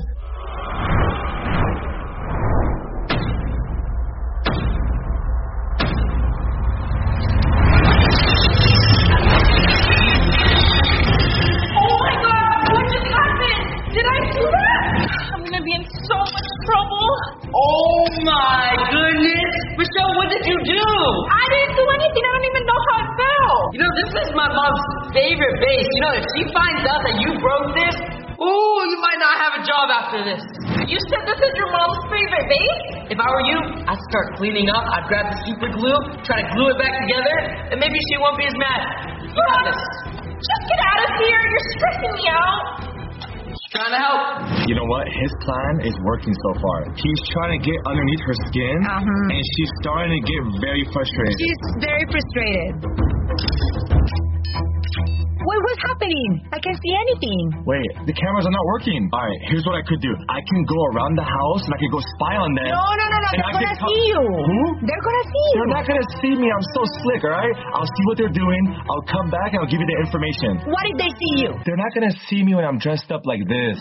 Oh my goodness! Michelle, what did you do? I didn't do anything. I don't even know how it fell. You know, this is my mom's favorite vase. You know, if she finds out that you broke this, ooh, you might not have a job after this. You said this is your mom's favorite vase? If I were you, I'd start cleaning up. I'd grab the super glue, try to glue it back together, and maybe she won't be as mad. You got this. Just get out of here. You're stressing me out. Trying to help. You know what? His plan is working so far. He's trying to get underneath her skin, and she's starting to get very frustrated. She's very frustrated. Wait, what's happening? I can't see anything. Wait, the cameras are not working. All right, here's what I could do. I can go around the house and I can go spy on them. No. And They're gonna see you. Who? They're gonna see you. They're not gonna see me. I'm so slick, all right? I'll see what they're doing. I'll come back and I'll give you the information. What if they see you? They're not gonna see me when I'm dressed up like this.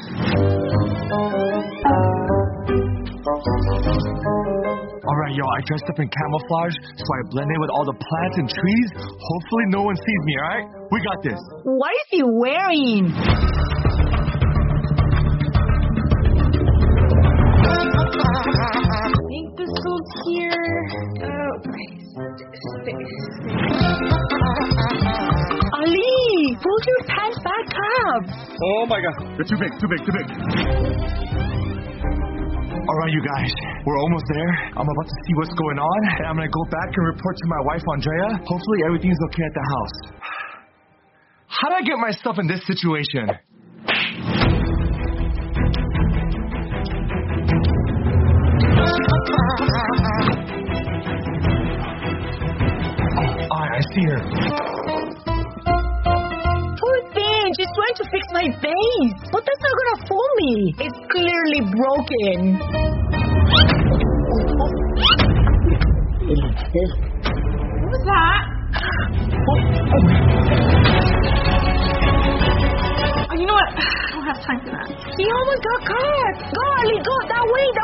Alright, yo, I dressed up in camouflage, so I blend in with all the plants and trees. Hopefully no one sees me, alright? We got this. What is he wearing? I think this goes here. Ali, pull your pants back up. Oh my god, they're too big. Alright, you guys, we're almost there. I'm about to see what's going on, and I'm gonna go back and report to my wife, Andrea. Hopefully everything's okay at the house. How did I get myself in this situation? I see her. Poor thing, she's trying to fix my vase. But that's not gonna fool me. It's clearly broken. What was that? Oh, you know what? I don't have time for that. He almost got caught. Go, Ali, go. That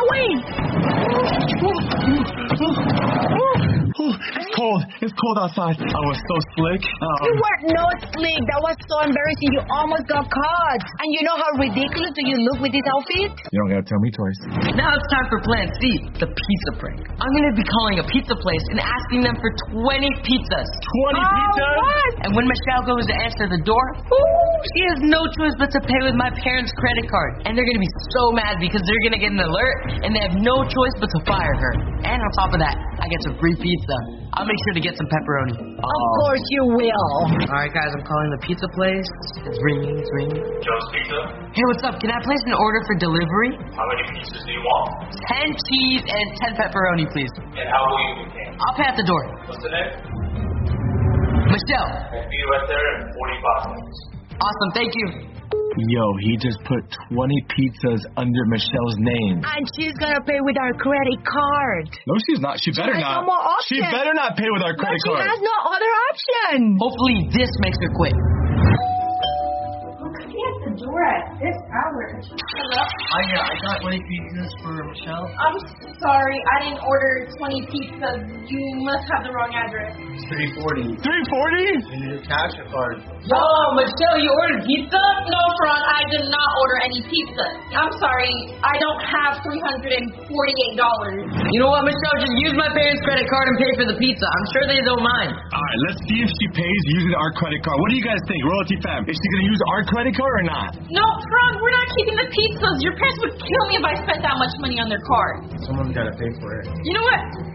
way. It's cold outside. I was so slick. You were not slick. That was so embarrassing. You almost got caught. And you know how ridiculous do you look with this outfit? You don't gotta tell me twice. Now it's time for Plan C, the pizza prank. I'm gonna be calling a pizza place and asking them for 20 pizzas. 20 pizzas? What? And when Michelle goes to answer the door, she has no choice but to pay with my parents' credit card. And they're gonna be so mad because they're gonna get an alert and they have no choice but to fire her. And on top of that, I get some free pizza. I'll make sure to get some pepperoni. Of course you will. Alright guys, I'm calling the pizza place. It's ringing. Joe's Pizza? Hey, what's up? Can I place an order for delivery? How many pizzas do you want? 10 cheese and 10 pepperoni, please. And how will you be paying? I'll pay at the door. What's the name? Michelle. I'll be right there in 45 minutes. Awesome, thank you. Yo, he just put 20 pizzas under Michelle's name. And she's gonna pay with our credit card. No, she's not. She better has not. no more option. She better not pay with our credit But card. she has no other option. Hopefully this makes her quit. Could be at the door at this hour. Hello? I got 20 pizzas for Michelle. I'm sorry, I didn't order 20 pizzas. You must have the wrong address. 340. 340? You need a cash or card? Yo, Michelle, you ordered pizza? No, Fran, I did not order any pizza. I'm sorry, I don't have $348. You know what, Michelle? Just use my parents' credit card and pay for the pizza. I'm sure they don't mind. Alright, let's see if she pays using our credit card. What do you guys think, Royalty Fam? Is she gonna use our credit card or not? No, Fran, we're not keeping the pizzas. Your parents would kill me if I spent that much money on their card. Someone's gotta pay for it. You know what?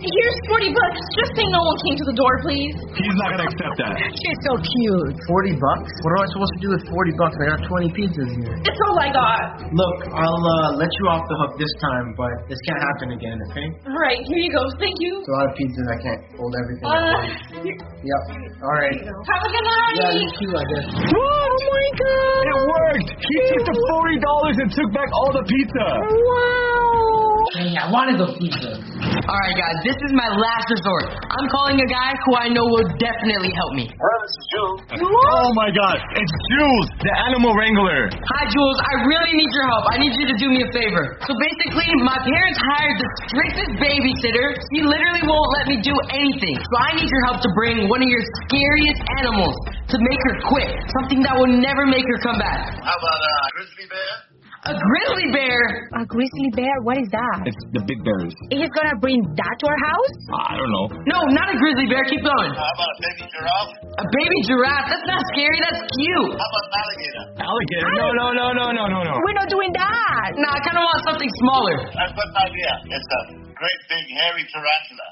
Here's $40. Just say no one came to the door, please. He's not gonna accept that. She's so cute. $40? What am I supposed to do with $40? I got 20 pizzas here. It's all I got. Look, I'll let you off the hook this time, but this can't happen again, okay? All right, here you go. Thank you. It's a lot of pizzas. I can't hold everything. Yep. All right. Have a good night. Yeah, you too, I guess. Oh my God! It worked! He took the $40 and took back all the pizza! Wow! Hey, I wanted those pizzas. Alright guys, this is my last resort. I'm calling a guy who I know will definitely help me. Hello, this is Jules. Oh my God, it's Jules, the animal wrangler. Hi Jules, I really need your help. I need you to do me a favor. So basically, my parents hired the strictest babysitter. He literally won't let me do anything. So I need your help to bring one of your scariest animals to make her quit. Something that will never make her come back. How about a grizzly bear? A grizzly bear? A grizzly bear? What is that? It's the big bears. He's gonna bring that to our house? I don't know. No, not a grizzly bear. Keep going. How about a baby giraffe? A baby giraffe? That's not scary. That's cute. How about an alligator? Alligator? No. We're not doing that. Nah, I kind of want something smaller. I've got an idea. It's a great big hairy tarantula.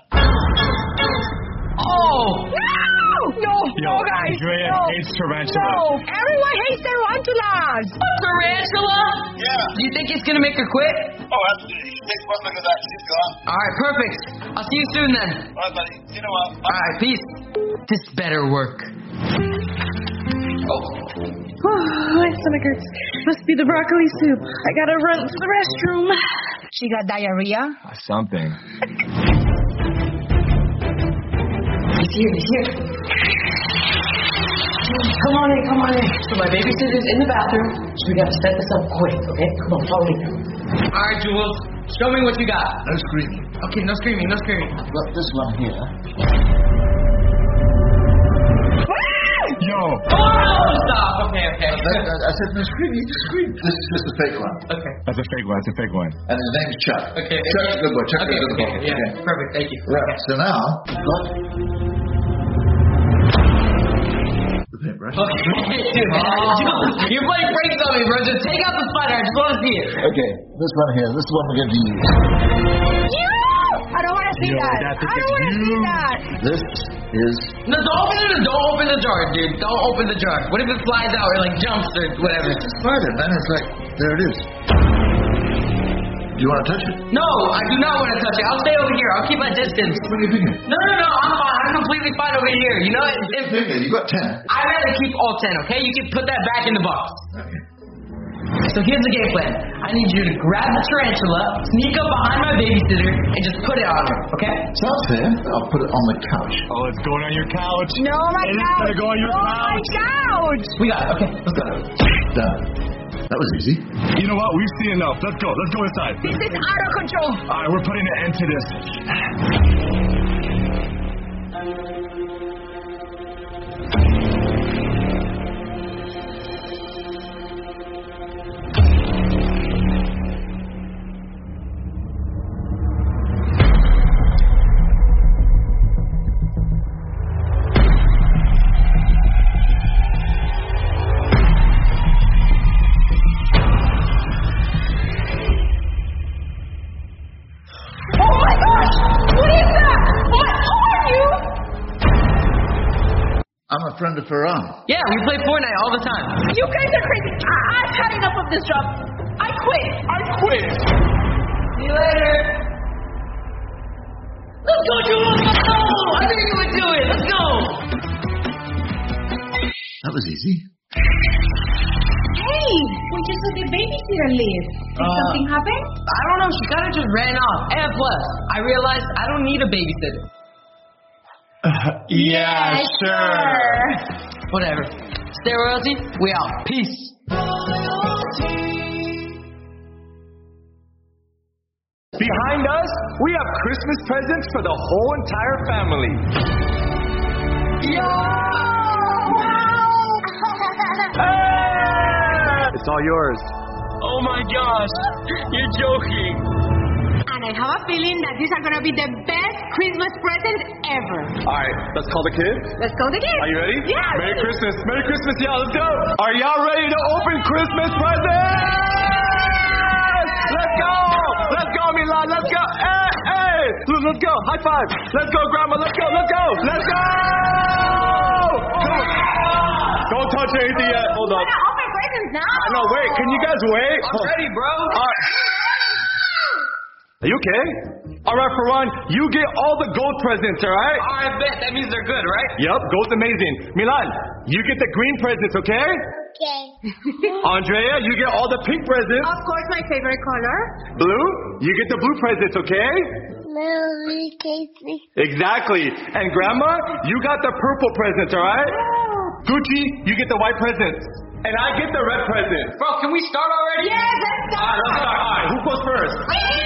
Oh! No, guys. Andrea hates tarantulas. No, everyone hates tarantulas. A tarantula? Yeah. Do you think it's gonna make her quit? Oh, absolutely. She takes one look at that. She's gone. Alright, perfect. I'll see you soon then. All right, buddy. See you in a while. Alright, peace. This better work. Oh, my stomach hurts. Must be the broccoli soup. I gotta run to the restroom. She got diarrhea? Something. He's here. Come on in. So my babysitter's in the bathroom, so we gotta set this up quick, okay? Come on, follow me. Alright, Jules. Show me what you got. No screaming. Okay, no screaming. Got this one here. Yo! Oh, stop! Okay. I said no screaming. You just scream. This is just a fake one. Okay. That's a fake one. And his name's Chuck. Okay. Chuck's a good boy. Chuck's a good boy. Yeah, perfect. Thank you. Right. So now, Okay. You're playing pranks on me, bro. Just take out the spider. I just want to see it. okay, this one here. This is what we're going to use. I don't want to see that. I don't want to see that. This is... No, don't open the jar, dude. Don't open the jar. What if it flies out or like jumps or whatever? It's a spider, man. It's like, there it is. Do you want to touch it? No, I do not want to touch it. I'll stay over here. I'll keep my distance. Bring your finger. No. I'm fine. I'm completely fine over here. You know, You got 10. I'd rather keep all 10, okay? You can put that back in the box. Okay. So here's the game plan. I need you to grab the tarantula, sneak up behind my babysitter, and just put it on her, okay? Sounds fair. I'll put it on the couch. Oh, it's going on your couch. No, my It is couch. gonna go on your my couch. We got it. Okay, let's go. Done. That was easy. You know what? We've seen enough. Let's go inside. This is out of control. Alright, we're putting an end to this. I'm a friend of Ferran. Yeah, we play Fortnite all the time. You guys are crazy. I've had enough of this job. I quit. See you later. Let's go, Jules. Let's go. I knew you would do it. Let's go. That was easy. Hey, we just let the babysitter leave. Did something happen? I don't know. She kind of just ran off. And plus, I realized I don't need a babysitter. Yeah, sure. Whatever. Stay royalty. We out. Peace. Behind us, we have Christmas presents for the whole entire family. It's all yours. Oh my gosh, you're joking. And I have a feeling that these are going to be the best Christmas presents ever. Alright, let's call the kids. Let's go the kids. Are you ready? Yeah. Merry Christmas, y'all. Let's go. Are y'all ready to open Christmas presents? Let's go, Milan. Let's go. Hey. Blue, let's go. High five. Let's go, Grandma. Let's go. Let's go. Let's go. Don't touch anything yet. Hold up. Open presents now. No, wait. Can you guys wait? I'm ready, bro. Are you okay? All right, Ferran, you get all the gold presents, all right? I bet. That means they're good, right? Yep, gold's amazing. Milan, you get the green presents, okay? Okay. Andrea, you get all the pink presents. Of course, my favorite color. Blue, you get the blue presents, okay? Merry Casey. Exactly. And Grandma, you got the purple presents, all right? Gucci, you get the white presents. And I get the red present. Bro, can we start already? Yes, let's start. All right, let's start. All right, who goes first?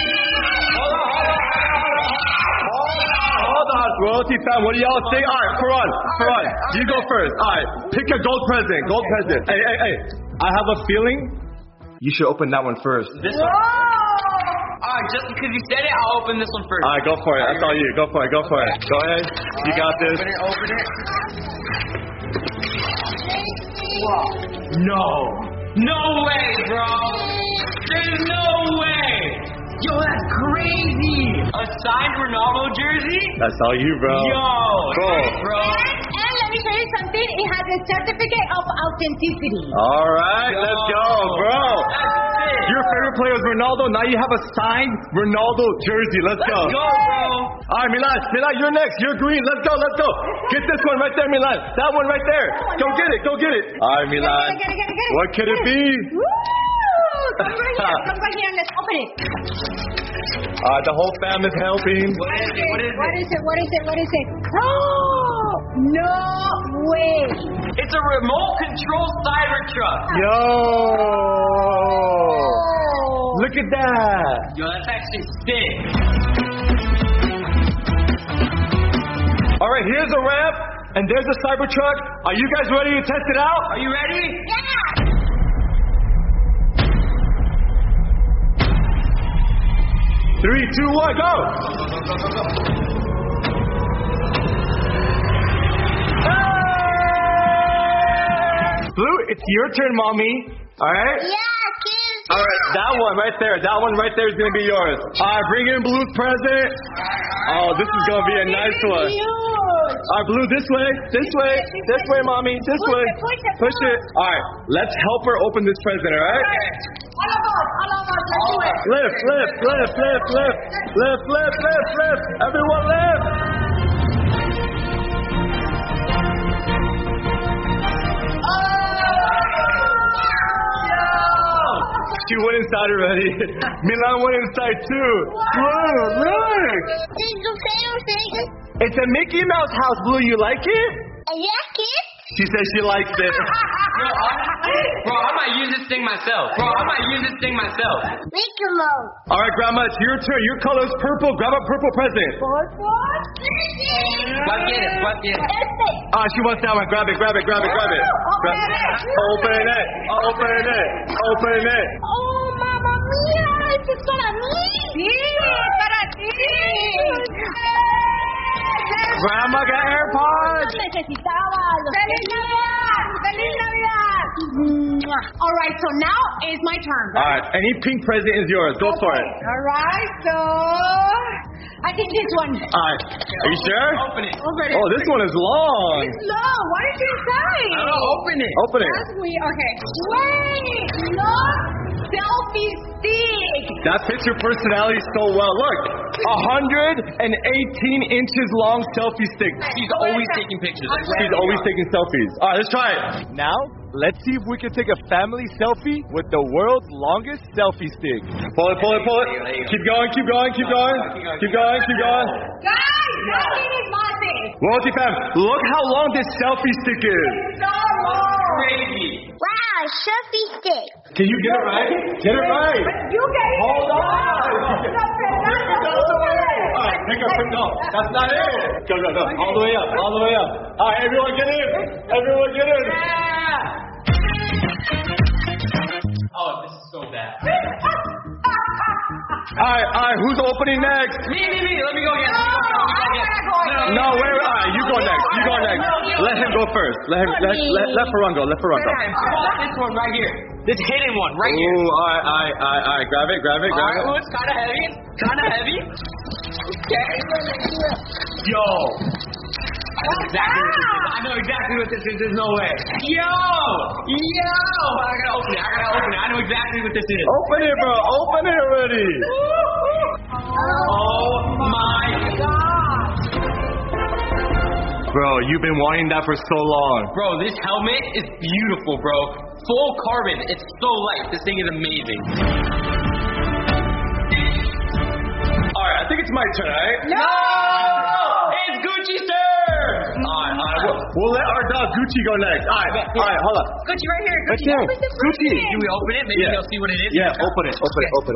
Hold on. Royalty fam, what do y'all think? All right, Ferran, you go first. All right, pick a gold present. Gold present. Hey. I have a feeling you should open that one first. This one? Alright, just because you said it, I'll open this one first. All right, go for it. That's all you. Go for it. Go ahead. You got this. Open it. No way, bro. There's no way. Yo, that's crazy. A signed Ronaldo jersey? That's all you, bro. Yo, bro. And let me show you something. It has a certificate of authenticity. All right, let's go, bro. Your favorite player is Ronaldo. Now you have a signed Ronaldo jersey. Let's go. Let's go, bro. All right, Milan, you're next. You're green. Let's go. Get this one right there, Milan. That one right there. Go get it. All right, Milan. Get it. What could it be? Woo! Come right here. Let's open it. The whole fam is helping. What is it? Oh, no way. It's a remote control Cybertruck. Yo. Look at that. Yo, that's actually sick. All right, here's a ramp, and there's a Cybertruck. Are you guys ready to test it out? Are you ready? Yeah. 3, 2, 1, go! Blue, it's your turn, mommy. All right? Yeah, kids. All right, that one right there is going to be yours. All right, bring in Blue's present. Oh, this is going to be a nice one. All right, Blue, this way, mommy, this way. Push it. All right, let's help her open this present, all right? All of us, let's do it. Lift. Everyone lift. She went inside already. Milan went inside too. Look. It's a Mickey Mouse house, Blue. You like it? Yeah, kids. She says she likes it. Bro, I might use this thing myself. Mickey Mouse. All right, Grandma, it's your turn. Your color is purple. Grab a purple present. Let's get it. She wants that one. Grab it. Open it. Oh, mamma mia, esto es para mí. Sí, para ti. Grandma got AirPods. Necesitaba. Feliz Navidad. All right, so now is my turn. All right, any pink present is yours. Go for it. All right, so I think this one. All right, are you sure? Open it. Oh, this one is long. It's long. What is inside? I don't know. Open it. That's weird. Okay. Wait, look. Selfie stick. That fits your personality so well. Look, 118 inches long selfie stick. She's always taking pictures. She's always taking selfies. All right, let's try it. Now, let's see if we can take a family selfie with the world's longest selfie stick. Pull it. Keep going. Guys, nothing is massive. Royalty fam, look how long this selfie stick is. So long. Crazy. Wow, selfie stick. Can you get it right? Get it right. You get it. Hold on. All right, pick up. No, that's not it. Go. All the way up. All right, everyone get in. Oh, this is so bad. All right, who's opening next? Me. Let me go again. No, wait. All right, you go next. Let him go first. Let Ferran go. I want this one right here. This hidden one right here. Ooh, all right. Grab it. Oh, it's kind of heavy. Yo! I know exactly what this is. There's no way. Yo! I gotta open it. I know exactly what this is. Open it, bro. Open it already. Oh my God! Bro, you've been wanting that for so long. Bro, this helmet is beautiful, bro. Full carbon. It's so light. This thing is amazing. Alright, I think it's my turn, right? No! It's Gucci's turn! Alright, we'll let our dog Gucci go next. Alright, hold on. Gucci right here. Right there. Gucci. Do we open it? Maybe they'll see what it is. Yeah, open it. Gucci. Open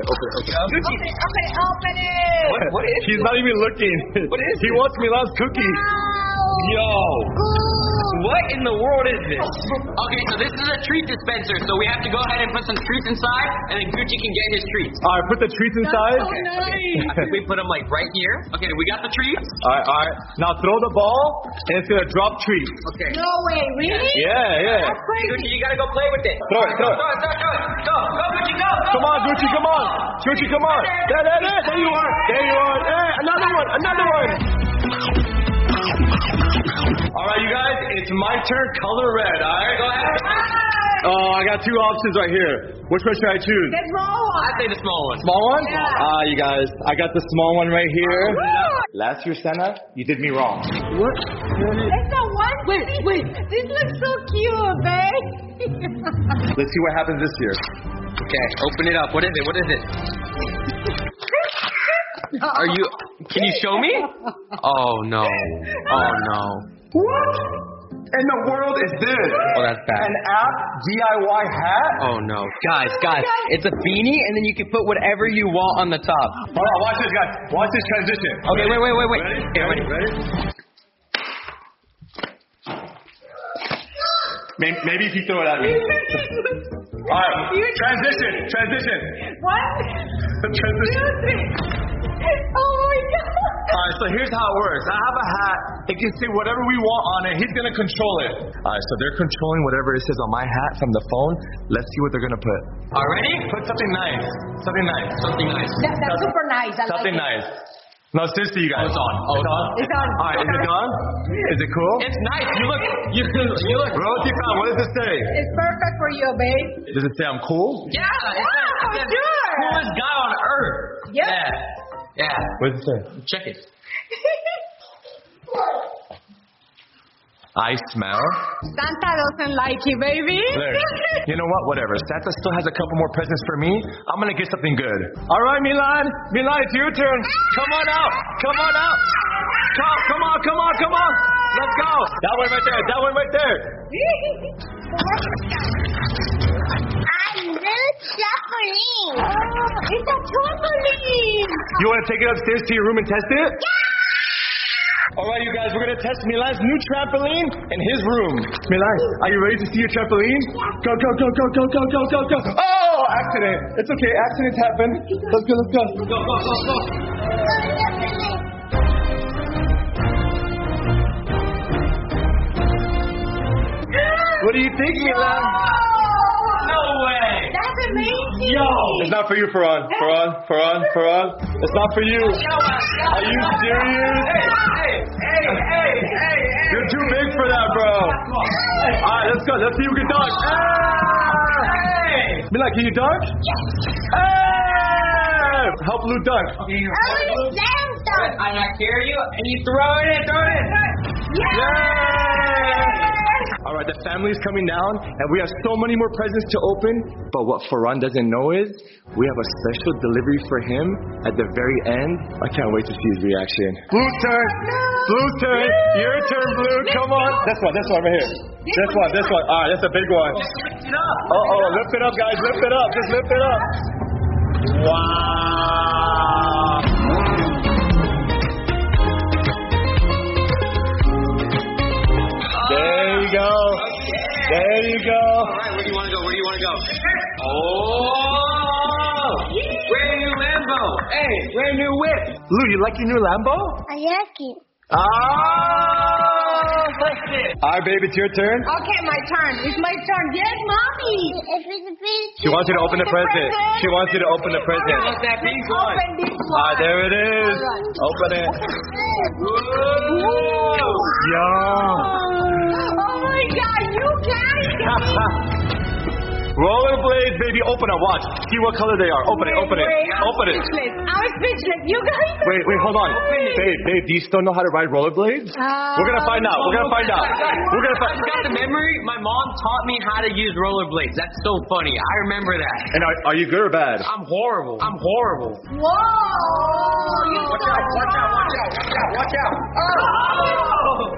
it. What is He's not even looking. What is He wants Milan's cookie. Yo! What in the world is this? Okay, so this is a treat dispenser, so we have to go ahead and put some treats inside, and then Gucci can get his treats. Alright, put the treats inside. So nice. I think we put them like right here. Okay, we got the treats. Alright. Now throw the ball, and it's gonna drop treats. Okay. No way, really? Yeah. That's crazy. Gucci, you gotta go play with it. Throw it. Go, Gucci, go. Come on, Gucci, come on. Gucci, come on. There you are. Hey, another one. Alright, you guys, it's my turn. Color red, alright? Go ahead. Oh, I got two options right here. Which one should I choose? The small one. I'd say the small one. Small one? Yeah. You guys, I got the small one right here. Last year, Santa, you did me wrong. What? It's the one. Wait. This looks so cute, babe. Let's see what happens this year. Okay, open it up. What is it? Can you show me? Oh no. What in the world is this? Oh, that's bad. An app DIY hat? Oh no. Guys, it's a beanie and then you can put whatever you want on the top. Hold on, watch this, guys. Watch this transition. Okay, wait. Ready? Maybe if you throw it at me. Alright, transition. 1, 2, 3. Oh my God. Alright, so here's how it works. I have a hat. It can say whatever we want on it. He's going to control it. Alright, so they're controlling whatever it says on my hat from the phone. Let's see what they're going to put. Already? Put something nice. That's super nice. I Something like it. nice. No, seriously, you guys. It's on. It's on. Alright, is it done? Is it cool? It's nice. You look. Roti Khan, what does it say? It's perfect for you, babe. Does it say I'm cool? Yeah, for sure. Coolest guy on earth. Yep. Yeah. What does it say? Check it. I smell. Santa doesn't like you, baby. There. You know what? Whatever. Santa still has a couple more presents for me. I'm gonna get something good. All right, Milan, it's your turn. Come on out. Come on. Let's go. That one right there. Trampoline. Oh, it's a trampoline. You want to take it upstairs to your room and test it? Yeah! All right, you guys, we're going to test Milan's new trampoline in his room. Milan, are you ready to see your trampoline? Go. Oh, accident. It's okay. Accidents happen. Let's go. Go. What do you think, Milan? No way. That's amazing. Yo. It's not for you, Farhan. It's not for you. Are you serious? Hey. You're too big for that, bro. Alright, let's go. Let's see who can dunk. Hey. Milan, can you dunk? Yes. Hey! Help Lou dunk. Okay, I carry you, and you throw it in. Alright, the family's coming down, and we have so many more presents to open. But what Farhan doesn't know is, we have a special delivery for him at the very end. I can't wait to see his reaction. Blue's turn. Your turn, Blue. Come on. This one right here. This one. Alright, that's a big one. Lift it up, guys. Just lift it up. Wow. There you go. Alright, where do you want to go? Oh! Brand new Lambo. Hey, brand new whip. Lou, you like your new Lambo? I like it. listen. Alright, baby, it's your turn. Okay, my turn. It's my turn. Yes, mommy. She wants you to open the present. She wants you to open the present. What's that pink one? Open this one. Alright, there it is. Open it. Yeah. Oh my God, you guys. Rollerblades, baby, open up, watch. See what color they are. Open it. I'm Open it. speechless. I'm speechless. You guys. Wait, hold on. Babe, do you still know how to ride rollerblades? We're gonna find out. We're gonna find out. I got the memory. My mom taught me how to use rollerblades. That's so funny. I remember that. And are you good or bad? I'm horrible. Whoa. Watch out. Oh!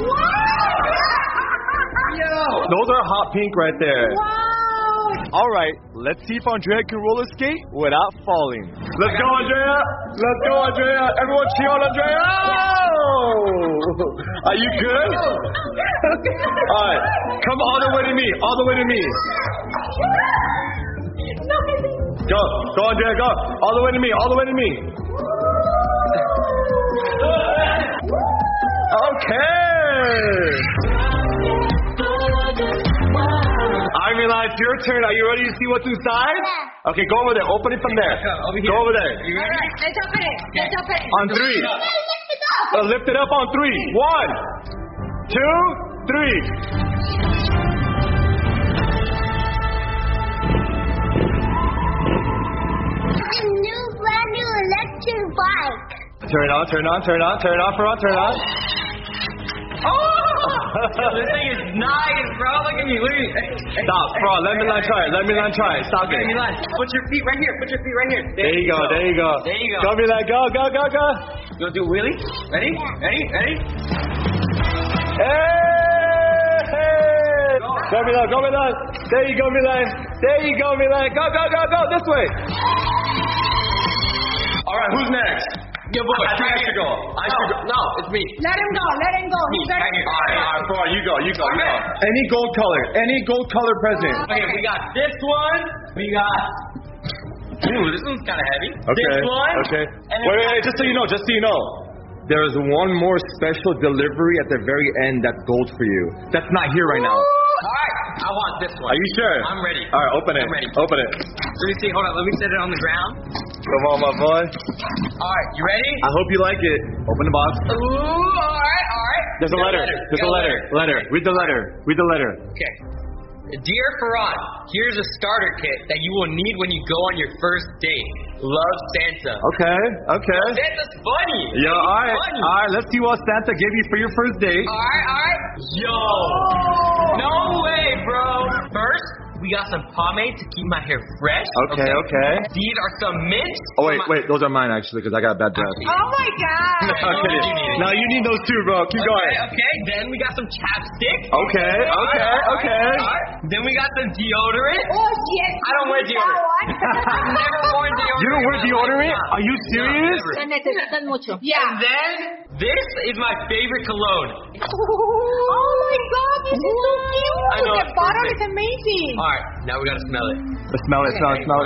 Those are hot pink right there. Wow. Alright, let's see if Andrea can roller skate without falling. Let's go, Andrea! Everyone cheer on Andrea! Oh! Are you good? Alright, come all the way to me. Go, Andrea, go. All the way to me. Okay! Milan, it's your turn. Are you ready to see what's inside? Yeah. Okay, go over there. Open it from there. Over here. Go over there. You ready? Alright, let's open it. On 3. Lift it up on 3. 1, 2, 3. A brand new electric bike. Turn on. Oh! This thing is nice, bro. Look at me. Stop, bro. Let Milan try it. Stop it. Milan, put your feet right here. There you go. Go, Milan. Go. You want to do a wheelie? Ready? Hey! Go, Milan. There you go, Milan. Go. This way. All right, who's next? Your boy. I should go. No, it's me. Let him go. He's better. Alright, bro, you go. Any gold color present. Okay, we got this one. We got... Ooh, this one's kind of heavy. Okay. This one. Okay. Wait, just so you know. There is one more special delivery at the very end that's gold for you. That's not here right now. Alright, I want this one. Are you sure? I'm ready. Alright, open it. I'm ready. Open it. Let me see. Hold on. Let me set it on the ground. Come on, my boy. Alright, you ready? I hope you like it. Open the box. Ooh, alright. There's a letter. Read the letter. Okay. Dear Farad, here's a starter kit that you will need when you go on your first date. Love, Santa. Okay. Santa's funny. Yo, alright. Let's see what Santa gave you for your first date. Alright. Yo. No way, bro. First, we got some pomade to keep my hair fresh. Okay. These are some mints. Oh, wait. Those are mine, actually, because I got a bad breath. Oh, my God. I'm kidding. No, you need those too, bro. Keep going. Okay. Then we got some chapstick. Okay. Then we got some deodorant. Oh, yes. I don't wear deodorant. I've never worn deodorant. You don't wear deodorant? Are you serious? Yeah. And then, this is my favorite cologne. Oh, my God. This is so cute. I know, The bottle is amazing. Alright, now we gotta smell it. Smell it.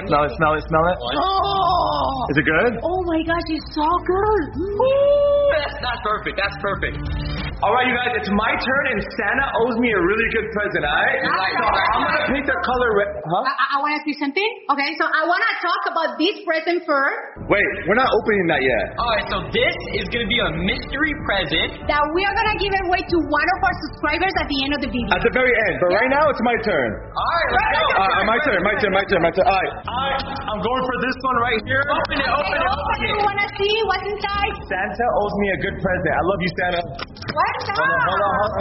Oh. Is it good? Oh, my gosh. It's so good. That's perfect. Alright, you guys, it's my turn, and Santa owes me a really good present, alright? So I'm gonna pick the color red. Huh? I want to see something. Okay, so I want to talk about this present first. Wait, we're not opening that yet. Alright, so this is gonna be a mystery present That we are going to give away to one of our subscribers at the end of the video. At the very end, but right now it's my turn. Alright, let's go. My turn. Alright, I'm going for this one right here. Open it. You want to see what's inside? Santa owes me a good present. I love you, Santa. What's that? Hold on.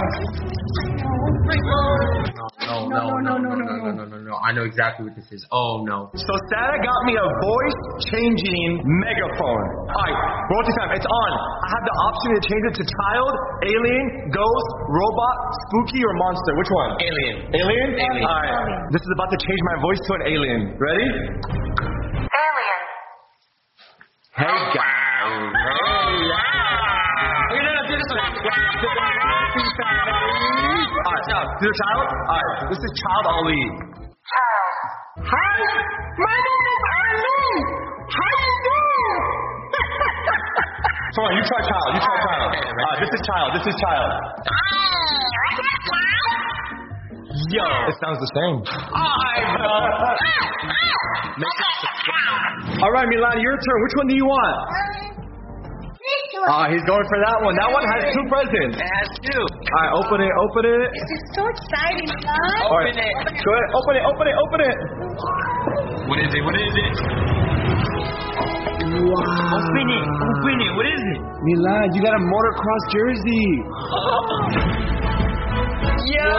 No. I know exactly what this is. Oh, no. So Santa got me a voice-changing megaphone. Alright, royalty time, it's on. I have the option to change it to child, alien, ghost, robot, spooky, or monster. Which one? Alien. Alright, this is about to change my voice to an alien. Ready? Alien. Hey guys. We're gonna do this one. Alright, do the child? Alright, this is Child Ali. Hi, my name is Arlene. How you doing? Come on, you try child. Okay, This is child. Yo. It sounds the same. Alright, bro. All right, Milan, your turn. Which one do you want? He's going for that one. That one has 2 presents. It has 2. All right, open it. This is so exciting, son. All right. Go ahead. Open it. What is it? Wow. Open it. What is it? Milan, you got a motocross jersey. Yo!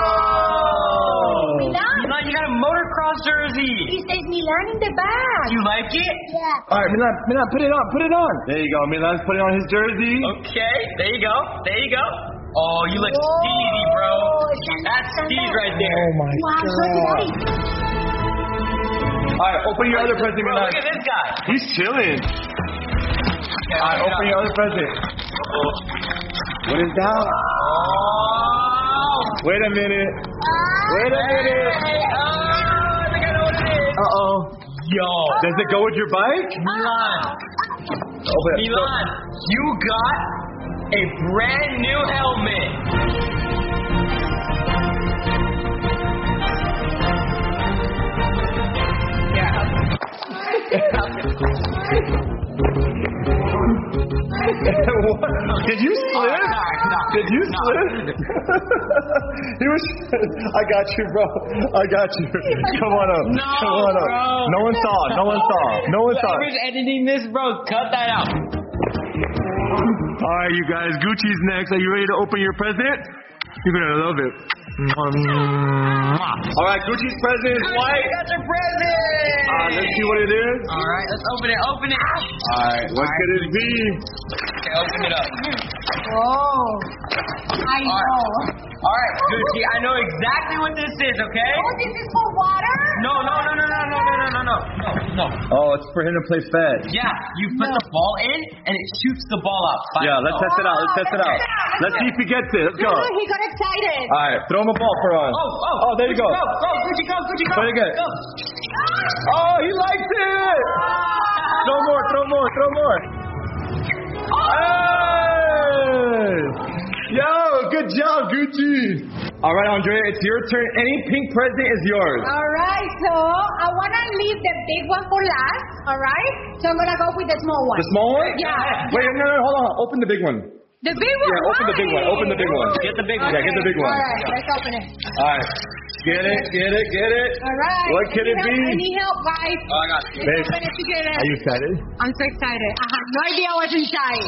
Milan, you got a motocross jersey. It says Milan in the back. You like it? Yeah. All right, Milan, put it on. There you go. Milan's putting on his jersey. Okay, there you go. Oh, you look steezy, bro. That's Steve right there. Oh my God. All right, open your other present, Milan. Look at this guy. He's chilling. Okay, all right, open your other present. What is that? Wait a minute. I think I know what it is. Yo. Does it go with your bike? Milan, you got a brand new helmet. Did you slip? Did you slip? He was. I got you, bro. Come on up. Bro. No one saw. Whoever's editing this, bro, cut that out. All right, you guys. Gucci's next. Are you ready to open your present? You're gonna love it. All right, Gucci's present is white. You got your present. Let's see what it is. All right, let's open it. All right, what could it be? Okay, open it up. I know. All right, Gucci, I know exactly what this is. Okay. Oh, this is for water? No. Oh, it's for him to play fetch. Yeah, you put the ball in and it shoots the ball out. Yeah, let's test it out. Let's see if he gets it. Let's go. He got excited. All right, throw him a ball for us. Oh, there you go. Go, Gucci, go. Play again. Oh, he likes it. Throw more. Hey! Yo, good job, Gucci. All right, Andrea, it's your turn. Any pink present is yours. All right, so I want to leave the big one for last, all right? So I'm going to go with the small one. The small one? Yeah. Wait, no, hold on. Open the big one. The big one? Yeah, open the big one. Get the big one. Yeah, get the big one. All right, let's open it. All right. Get it. All right. What could it be? I need help, guys. Oh, I got you. Let's open it together. Are you excited? I'm so excited. I have no idea what's inside.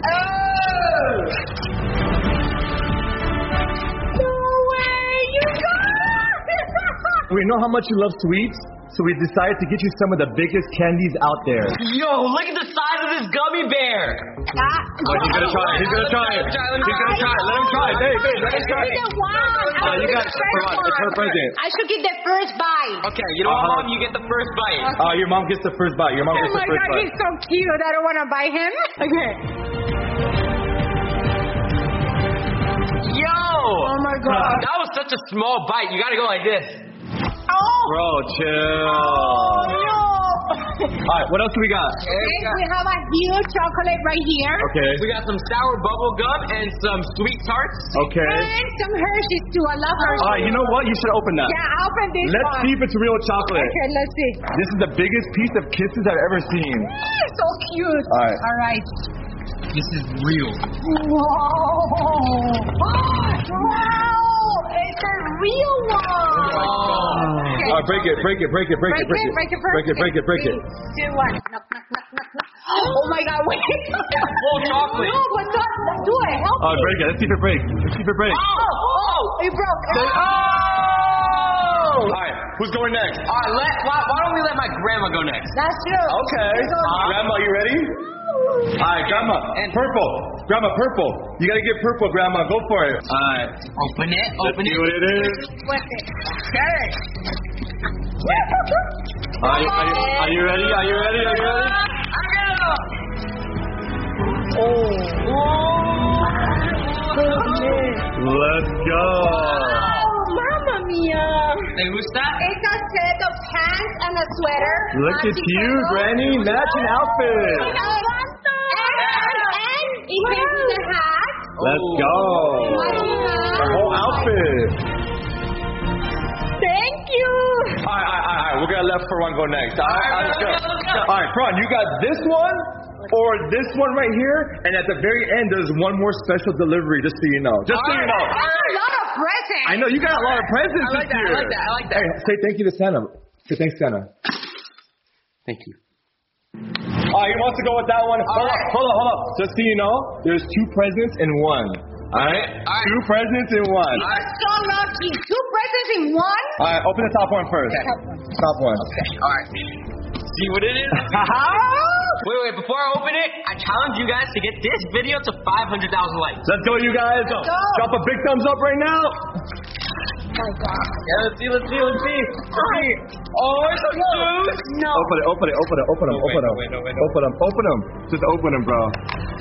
No way! You got it! We know how much you love sweets, so we decided to get you some of the biggest candies out there. Yo, look at the size of this gummy bear. He's gonna try it. Let him try it. Babe, let him try it. You got it. It's her present. I should get the first bite. Okay, you know what, Mom? You get the first bite. Your mom gets the first bite. Oh my God, he's so cute. I don't want to bite him. Okay. Yo! Oh my God. That was such a small bite. You gotta go like this. Bro, chill. Oh, no. Alright, what else do we got? Okay, we have a huge chocolate right here. Okay. We got some sour bubble gum and some sweet tarts. Okay. And some Hershey's too. I love Hershey's. Alright, you know what? You should open that. Yeah, I'll open this Let's one. see if it's real chocolate. Okay, let's see. This is the biggest piece of kisses I've ever seen. So cute. Alright. All right. This is real. Whoa. Wow. It's a real one. Okay. Break it. Break it first. Break it. 3, 2, 1. Knock. Oh my God, wait. Full chocolate. No, but not, do it. Help me. Break it. Let's see if it breaks. Oh, it broke. Alright, who's going next? Why don't we let my grandma go next? That's true. Okay. Grandma, you ready? Alright, Grandma. Purple. Grandma, purple. You gotta get purple, Grandma. Go for it. Alright. Open it. Let's see what it is. What's it? Okay. Are you ready? Let's go. Mamma mia. ¿Te gusta? It's a set of pants and a sweater. Look at you, Granny. Matching outfit. And it came with a hat. Let's go. The whole outfit. Alright. We're gonna let Ferran go next. Alright, let's go. Alright, Ferran, you got this one or this one right here, and at the very end there's one more special delivery, just so you know. Just so you know. That's a lot of presents. I know you got a lot of presents I like this year. I like that. Hey, say thank you to Santa. Say thanks, Santa. Thank you. Alright, he wants to go with that one. Hold up. Just so you know, there's 2 presents in one. Alright? 2 presents in one. You're so lucky. 2 presents in one? Alright, open the top one first. Okay. Top one. Okay, alright. See what it is? Wait, before I open it, I challenge you guys to get this video to 500,000 likes. Let's go, you guys. Go. Drop a big thumbs up right now. Oh my God. Yeah, let's see. Oh, it's a juice. No. Open them. Open them. Just open them, bro.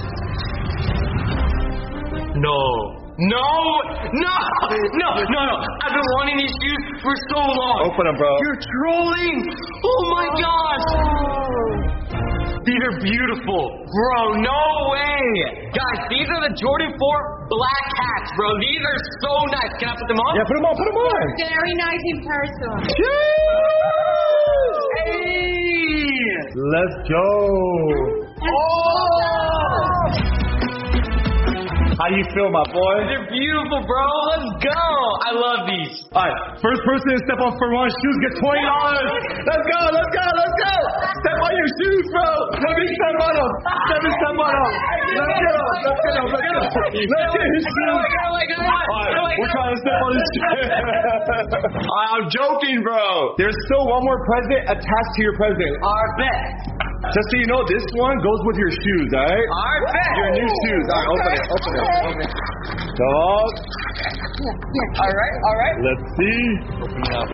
No. I've been wanting these shoes for so long. Open them, bro. You're trolling. Oh my gosh. These are beautiful. Bro, no way. Guys, these are the Jordan 4 black hats, bro. These are so nice. Can I put them on? Yeah, put them on. Very nice in person. Hey. Let's go. How you feel, my boy? They're beautiful, bro. Let's go. I love these. Alright, first person to step on Ferran's shoes gets $20. Let's go. Step on your shoes, bro. Let me step on them. Let's get his shoes. Alright, we're trying to step on his shoes. I'm joking, bro. There's still one more present attached to your present. Alright, bet. Just so you know, this one goes with your shoes, alright? Alright, bet. Your new shoes. Alright, open it. Dog. Alright. Let's see. Open it up.